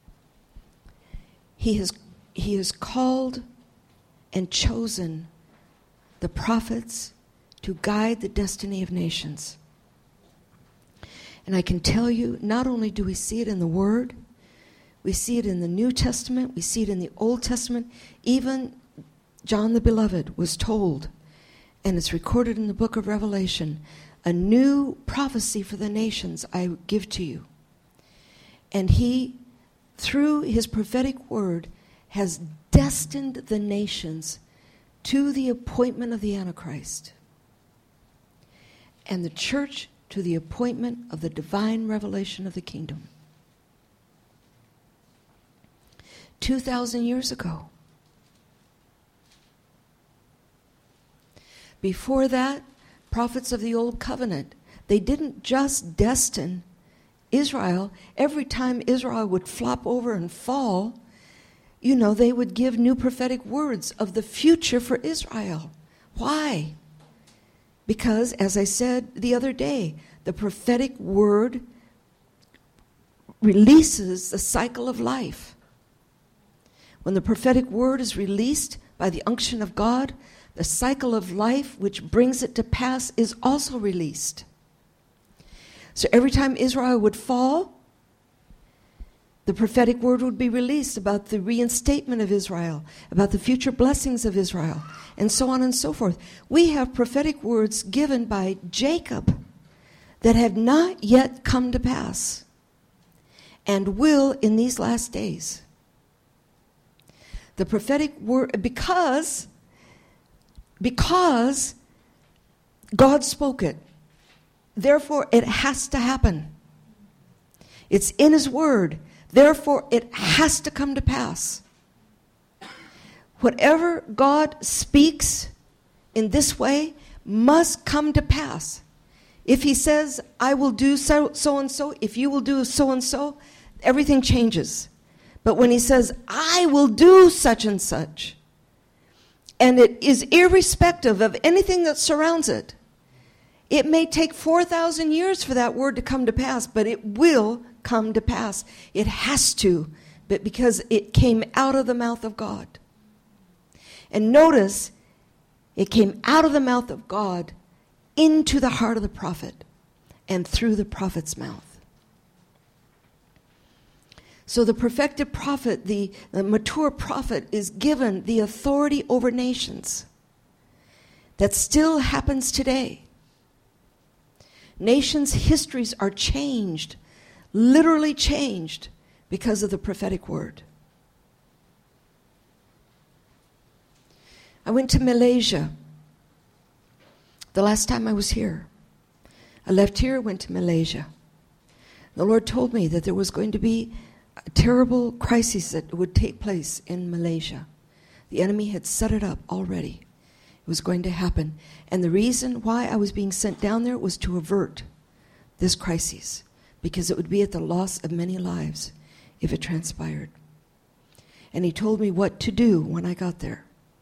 He has, he has called and chosen the prophets to guide the destiny of nations. And I can tell you, not only do we see it in the Word, we see it in the New Testament, we see it in the Old Testament. Even John the Beloved was told, and it's recorded in the book of Revelation, a new prophecy for the nations I give to you. And he, through his prophetic word, has destined the nations to the appointment of the Antichrist, and the church to the appointment of the divine revelation of the kingdom. Two thousand years ago. Before that, prophets of the Old Covenant, they didn't just destine Israel. Every time Israel would flop over and fall, you know, they would give new prophetic words of the future for Israel. Why? Because, as I said the other day, the prophetic word releases the cycle of life. When the prophetic word is released by the unction of God, the cycle of life which brings it to pass is also released. So every time Israel would fall, the prophetic word would be released about the reinstatement of Israel, about the future blessings of Israel, and so on and so forth. We have prophetic words given by Jacob that have not yet come to pass and will in these last days. The prophetic word, because, because God spoke it, therefore it has to happen. It's in His word. Therefore, it has to come to pass. Whatever God speaks in this way must come to pass. If He says, I will do so, so and so, if you will do so and so, everything changes. But when He says, I will do such and such, and it is irrespective of anything that surrounds it, it may take four thousand years for that word to come to pass, but it will come to pass. It has to, but because it came out of the mouth of God. And notice, it came out of the mouth of God into the heart of the prophet and through the prophet's mouth. So the perfected prophet, the, the mature prophet, is given the authority over nations. That still happens today. Nations' histories are changed, literally changed, because of the prophetic word. I went to Malaysia the last time I was here. I left here, went to Malaysia. The Lord told me that there was going to be a terrible crisis that would take place in Malaysia. The enemy had set it up already. It was going to happen. And the reason why I was being sent down there was to avert this crisis, because it would be at the loss of many lives if it transpired. And He told me what to do when I got there.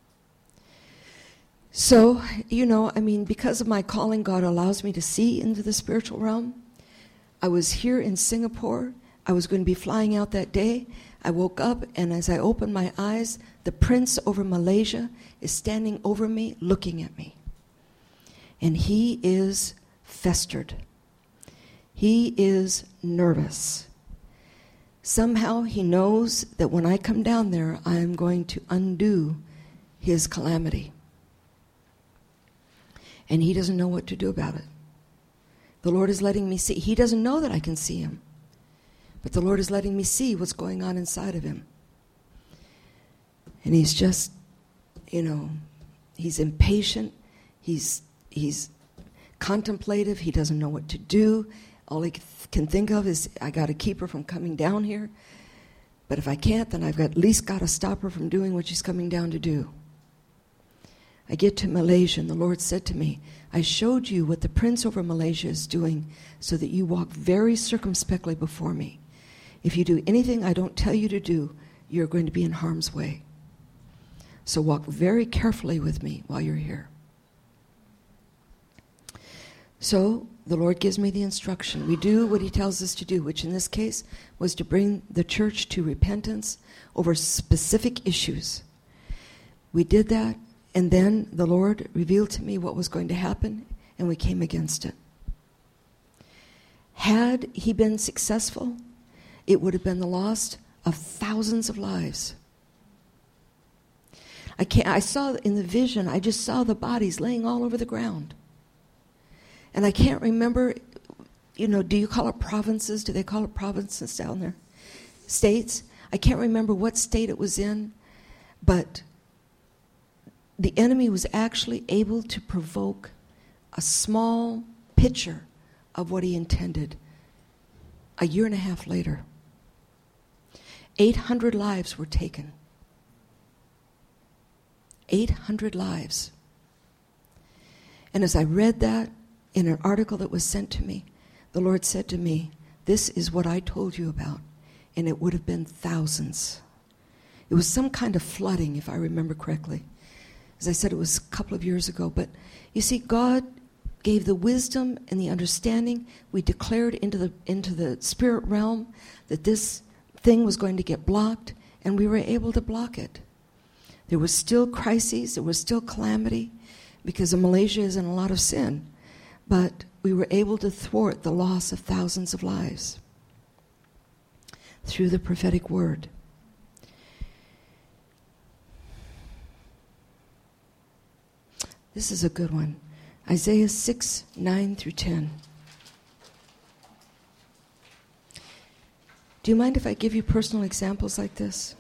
So, you know, I mean, because of my calling, God allows me to see into the spiritual realm. I was here in Singapore. I was going to be flying out that day. I woke up, and as I opened my eyes, the prince over Malaysia is standing over me, looking at me. And he is festered. He is nervous. Somehow he knows that when I come down there, I am going to undo his calamity. And he doesn't know what to do about it. The Lord is letting me see. He doesn't know that I can see him. But the Lord is letting me see what's going on inside of him. And he's just, you know, he's impatient. He's he's contemplative. He doesn't know what to do. All he can think of is, I got to keep her from coming down here. But if I can't, then I've got, at least got to stop her from doing what she's coming down to do. I get to Malaysia, and the Lord said to me, I showed you what the prince over Malaysia is doing so that you walk very circumspectly before me. If you do anything I don't tell you to do, you're going to be in harm's way. So walk very carefully with me while you're here. So the Lord gives me the instruction. We do what he tells us to do, which in this case was to bring the church to repentance over specific issues. We did that, and then the Lord revealed to me what was going to happen, and we came against it. Had he been successful, it would have been the loss of thousands of lives. I can't, I saw in the vision, I just saw the bodies laying all over the ground. And I can't remember, you know, do you call it provinces? Do they call it provinces down there? States? I can't remember what state it was in, but the enemy was actually able to provoke a small picture of what he intended a year and a half later. eight hundred lives were taken. eight hundred lives. And as I read that in an article that was sent to me, the Lord said to me, this is what I told you about, and it would have been thousands. It was some kind of flooding, if I remember correctly. As I said, it was a couple of years ago. But you see, God gave the wisdom and the understanding. We declared into the into the spirit realm that this thing was going to get blocked, and we were able to block it. There was still crises, there was still calamity, because Malaysia is in a lot of sin. But we were able to thwart the loss of thousands of lives through the prophetic word. This is a good one. Isaiah six, nine through ten. Do you mind if I give you personal examples like this?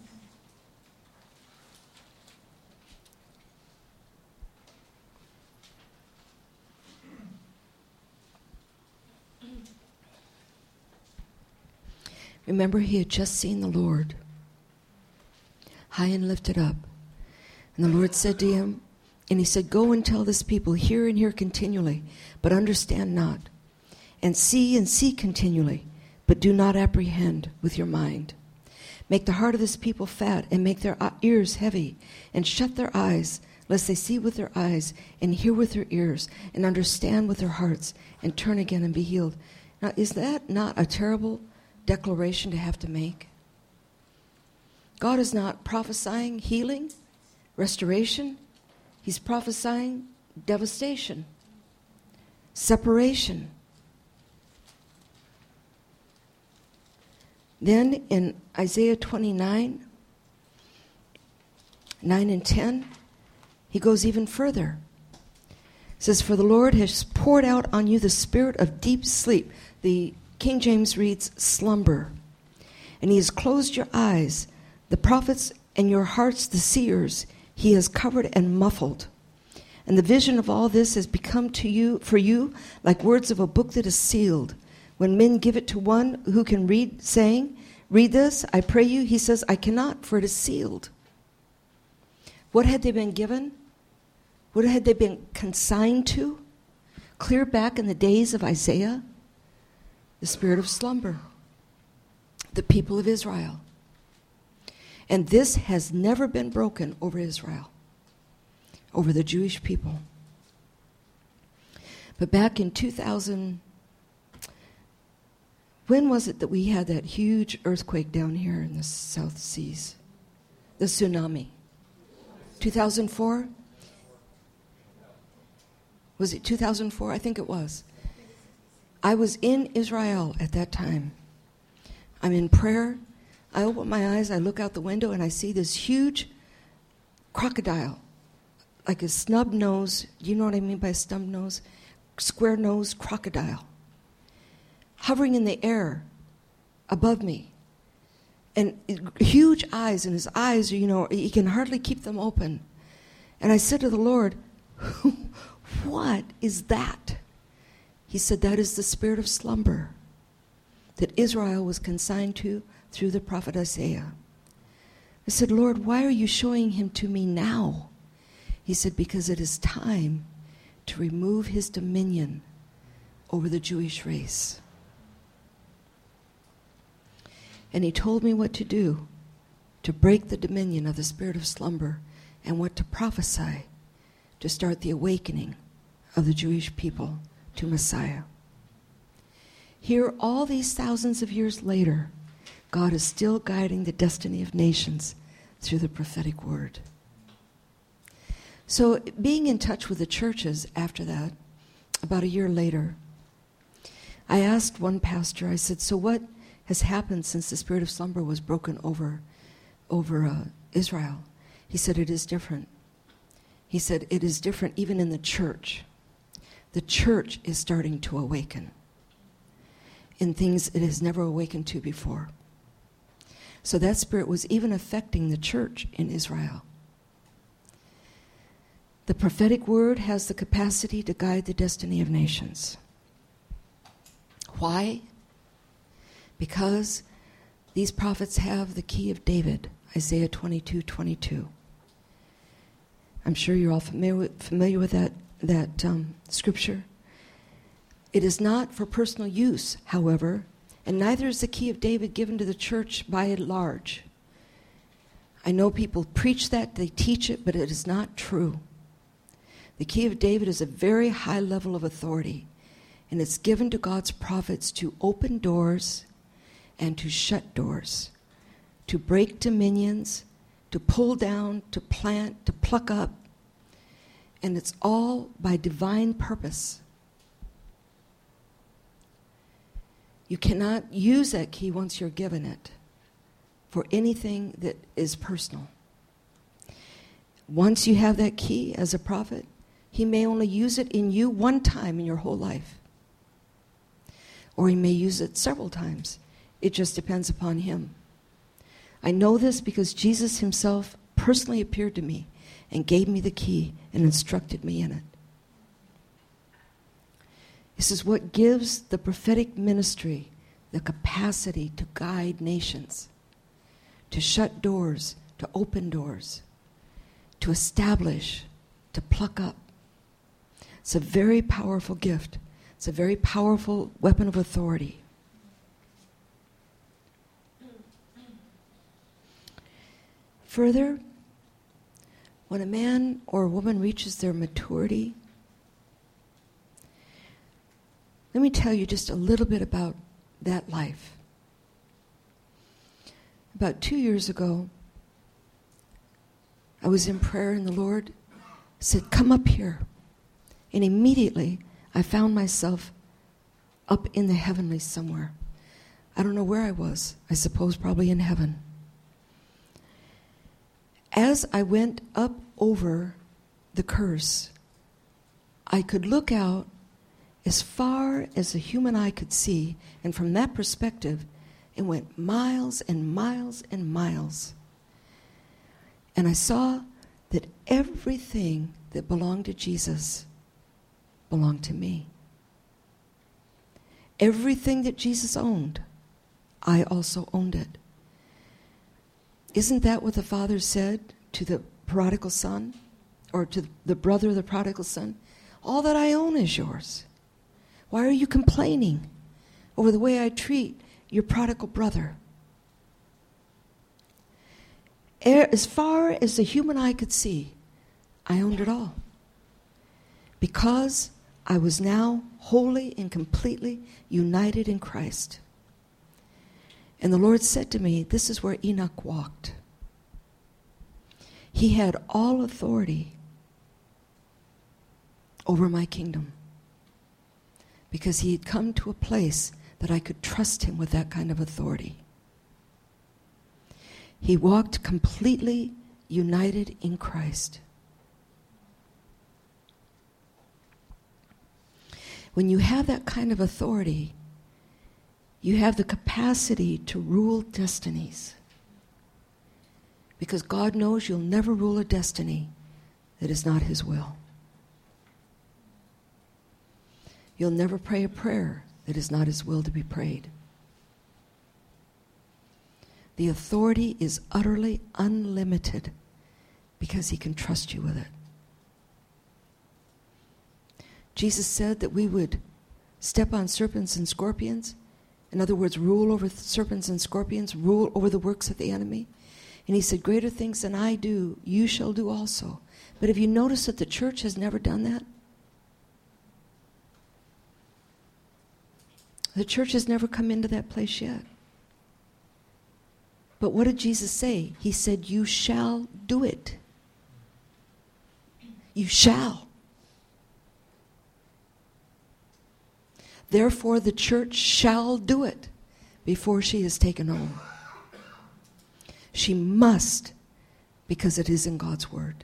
Remember, he had just seen the Lord, high and lifted up. And the Lord said to him, and he said, go and tell this people, hear and hear continually, but understand not. And see and see continually, but do not apprehend with your mind. Make the heart of this people fat, and make their ears heavy, and shut their eyes, lest they see with their eyes, and hear with their ears, and understand with their hearts, and turn again and be healed. Now, is that not a terrible declaration to have to make? God is not prophesying healing, restoration. He's prophesying devastation, separation. Then in Isaiah twenty-nine, nine and ten, he goes even further. It says, for the Lord has poured out on you the spirit of deep sleep. The King James reads slumber. And he has closed your eyes, the prophets, and your hearts, the seers, he has covered and muffled. And the vision of all this has become to you, for you, like words of a book that is sealed. When men give it to one who can read, saying, read this, I pray you, he says, I cannot, for it is sealed. What had they been given? What had they been consigned to? Clear back in the days of Isaiah, the spirit of slumber, the people of Israel. And this has never been broken over Israel, over the Jewish people. But back in two thousand, when was it that we had that huge earthquake down here in the South Seas? The tsunami. two thousand four? Was it two thousand four? I think it was. I was in Israel at that time. I'm in prayer. I open my eyes, I look out the window, and I see this huge crocodile, like a snub nose. You know what I mean by snub nose? Square nose crocodile, hovering in the air above me. And huge eyes, and his eyes, you know, he can hardly keep them open. And I said to the Lord, what is that? He said, that is the spirit of slumber that Israel was consigned to through the prophet Isaiah. I said, Lord, why are you showing him to me now? He said, because it is time to remove his dominion over the Jewish race. And he told me what to do to break the dominion of the spirit of slumber and what to prophesy to start the awakening of the Jewish people to Messiah. Here, all these thousands of years later, God is still guiding the destiny of nations through the prophetic word. So being in touch with the churches after that, about a year later, I asked one pastor, I said, so what has happened since the spirit of slumber was broken over, over uh, Israel? He said, it is different. He said, it is different even in the church. The church is starting to awaken in things it has never awakened to before. So that spirit was even affecting the church in Israel. The prophetic word has the capacity to guide the destiny of nations. Why? Because these prophets have the key of David, Isaiah twenty-two twenty-two. I'm sure you're all familiar with, familiar with that, that um, scripture. It is not for personal use, however, and neither is the key of David given to the church by and large. I know people preach that, they teach it, but it is not true. The key of David is a very high level of authority, and it's given to God's prophets to open doors and to shut doors, to break dominions, to pull down, to plant, to pluck up, and it's all by divine purpose. You cannot use that key once you're given it for anything that is personal. Once you have that key as a prophet, he may only use it in you one time in your whole life. Or he may use it several times. It just depends upon him. I know this because Jesus himself personally appeared to me and gave me the key and instructed me in it. This is what gives the prophetic ministry the capacity to guide nations, to shut doors, to open doors, to establish, to pluck up. It's a very powerful gift. It's a very powerful weapon of authority. Further, when a man or a woman reaches their maturity, let me tell you just a little bit about that life. About two years ago, I was in prayer and the Lord said, come up here. And immediately, I found myself up in the heavenlies somewhere. I don't know where I was. I suppose probably in heaven. As I went up over the curse, I could look out as far as the human eye could see, and from that perspective, it went miles and miles and miles. And I saw that everything that belonged to Jesus belonged to me. Everything that Jesus owned, I also owned it. Isn't that what the Father said to the prodigal son, or to the brother of the prodigal son? All that I own is yours. Why are you complaining over the way I treat your prodigal brother? As far as the human eye could see, I owned it all. Because I was now wholly and completely united in Christ. And the Lord said to me, this is where Enoch walked. He had all authority over my kingdom, because he had come to a place that I could trust him with that kind of authority. He walked completely united in Christ. When you have that kind of authority, you have the capacity to rule destinies. Because God knows you'll never rule a destiny that is not His will. You'll never pray a prayer that is not His will to be prayed. The authority is utterly unlimited because He can trust you with it. Jesus said that we would step on serpents and scorpions. In other words, rule over serpents and scorpions, rule over the works of the enemy. And He said, greater things than I do, you shall do also. But have you noticed that the church has never done that? The church has never come into that place yet. But what did Jesus say? He said, you shall do it. You shall. Therefore, the church shall do it before she is taken over. She must, because it is in God's word.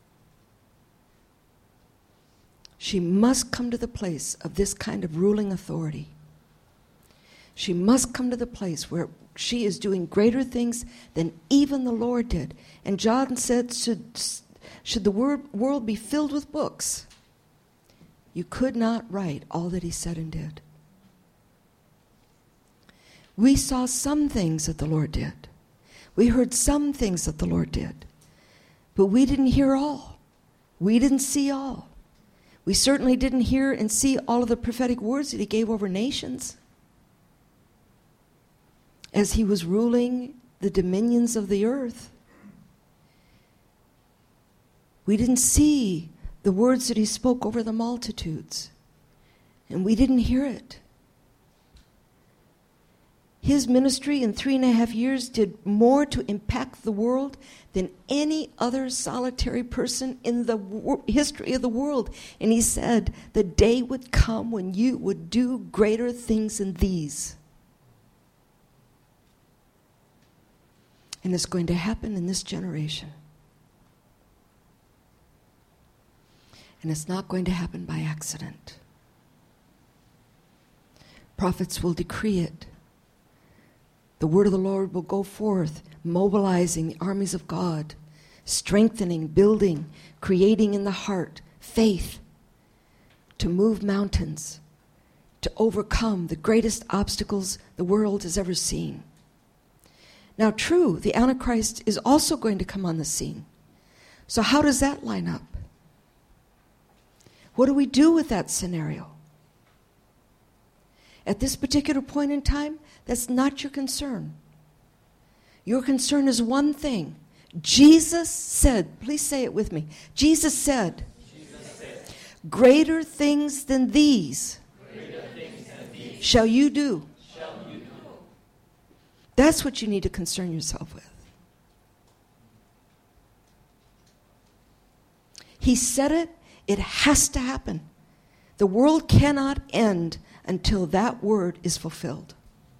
She must come to the place of this kind of ruling authority. She must come to the place where she is doing greater things than even the Lord did. And John said, should, should the word, world be filled with books, you could not write all that He said and did. We saw some things that the Lord did. We heard some things that the Lord did. But we didn't hear all. We didn't see all. We certainly didn't hear and see all of the prophetic words that He gave over nations as He was ruling the dominions of the earth. We didn't see the words that He spoke over the multitudes, and we didn't hear it. His ministry in three and a half years did more to impact the world than any other solitary person in the wor- history of the world. And He said, the day would come when you would do greater things than these. And it's going to happen in this generation. And it's not going to happen by accident. Prophets will decree it. The word of the Lord will go forth, mobilizing the armies of God, strengthening, building, creating in the heart faith to move mountains, to overcome the greatest obstacles the world has ever seen. Now, true, the Antichrist is also going to come on the scene. So how does that line up? What do we do with that scenario? At this particular point in time, that's not your concern. Your concern is one thing. Jesus said, please say it with me. Jesus said, Jesus said greater things than these, greater things than these shall you do. Shall you do. That's what you need to concern yourself with. He said it. It has to happen. The world cannot end until that word is fulfilled.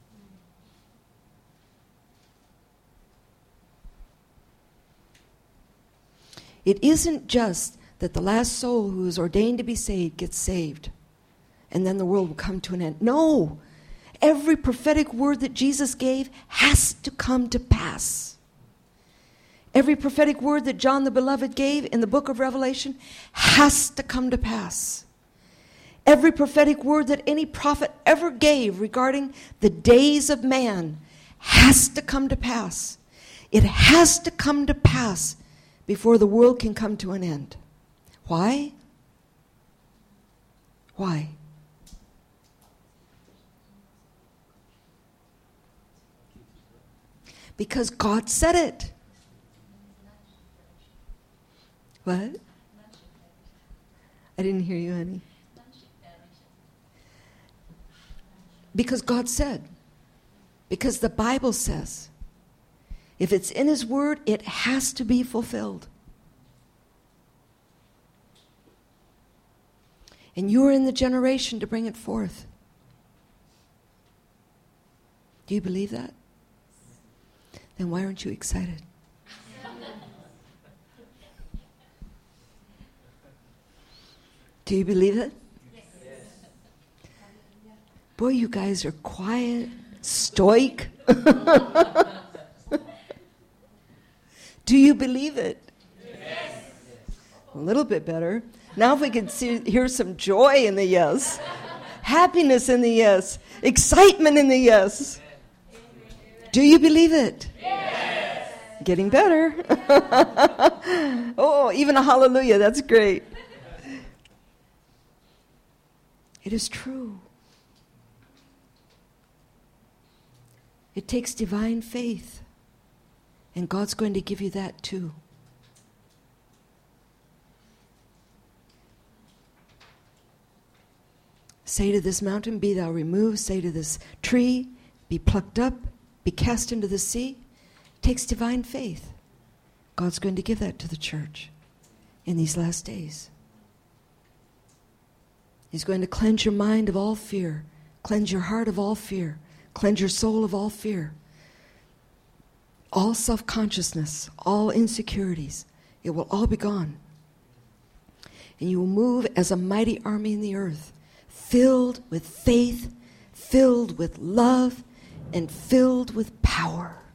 It isn't just that the last soul who is ordained to be saved gets saved, and then the world will come to an end. No! Every prophetic word that Jesus gave has to come to pass. Every prophetic word that John the Beloved gave in the book of Revelation has to come to pass. Every prophetic word that any prophet ever gave regarding the days of man has to come to pass. It has to come to pass before the world can come to an end. Why? Why? Because God said it. What? I didn't hear you, honey. Because God said. Because the Bible says. If it's in His Word, it has to be fulfilled. And you are in the generation to bring it forth. Do you believe that? Then why aren't you excited? Do you believe it? Yes. Boy, you guys are quiet, stoic. Do you believe it? Yes. A little bit better. Now if we could see, hear some joy in the yes, happiness in the yes, excitement in the yes. Do you believe it? Yes. Getting better. Oh, even a hallelujah, that's great. It is true. It takes divine faith. And God's going to give you that too. Say to this mountain, be thou removed. Say to this tree, be plucked up, be cast into the sea. It takes divine faith. God's going to give that to the church in these last days. He's going to cleanse your mind of all fear, cleanse your heart of all fear, cleanse your soul of all fear. All self-consciousness, all insecurities, it will all be gone. And you will move as a mighty army in the earth, filled with faith, filled with love, and filled with power.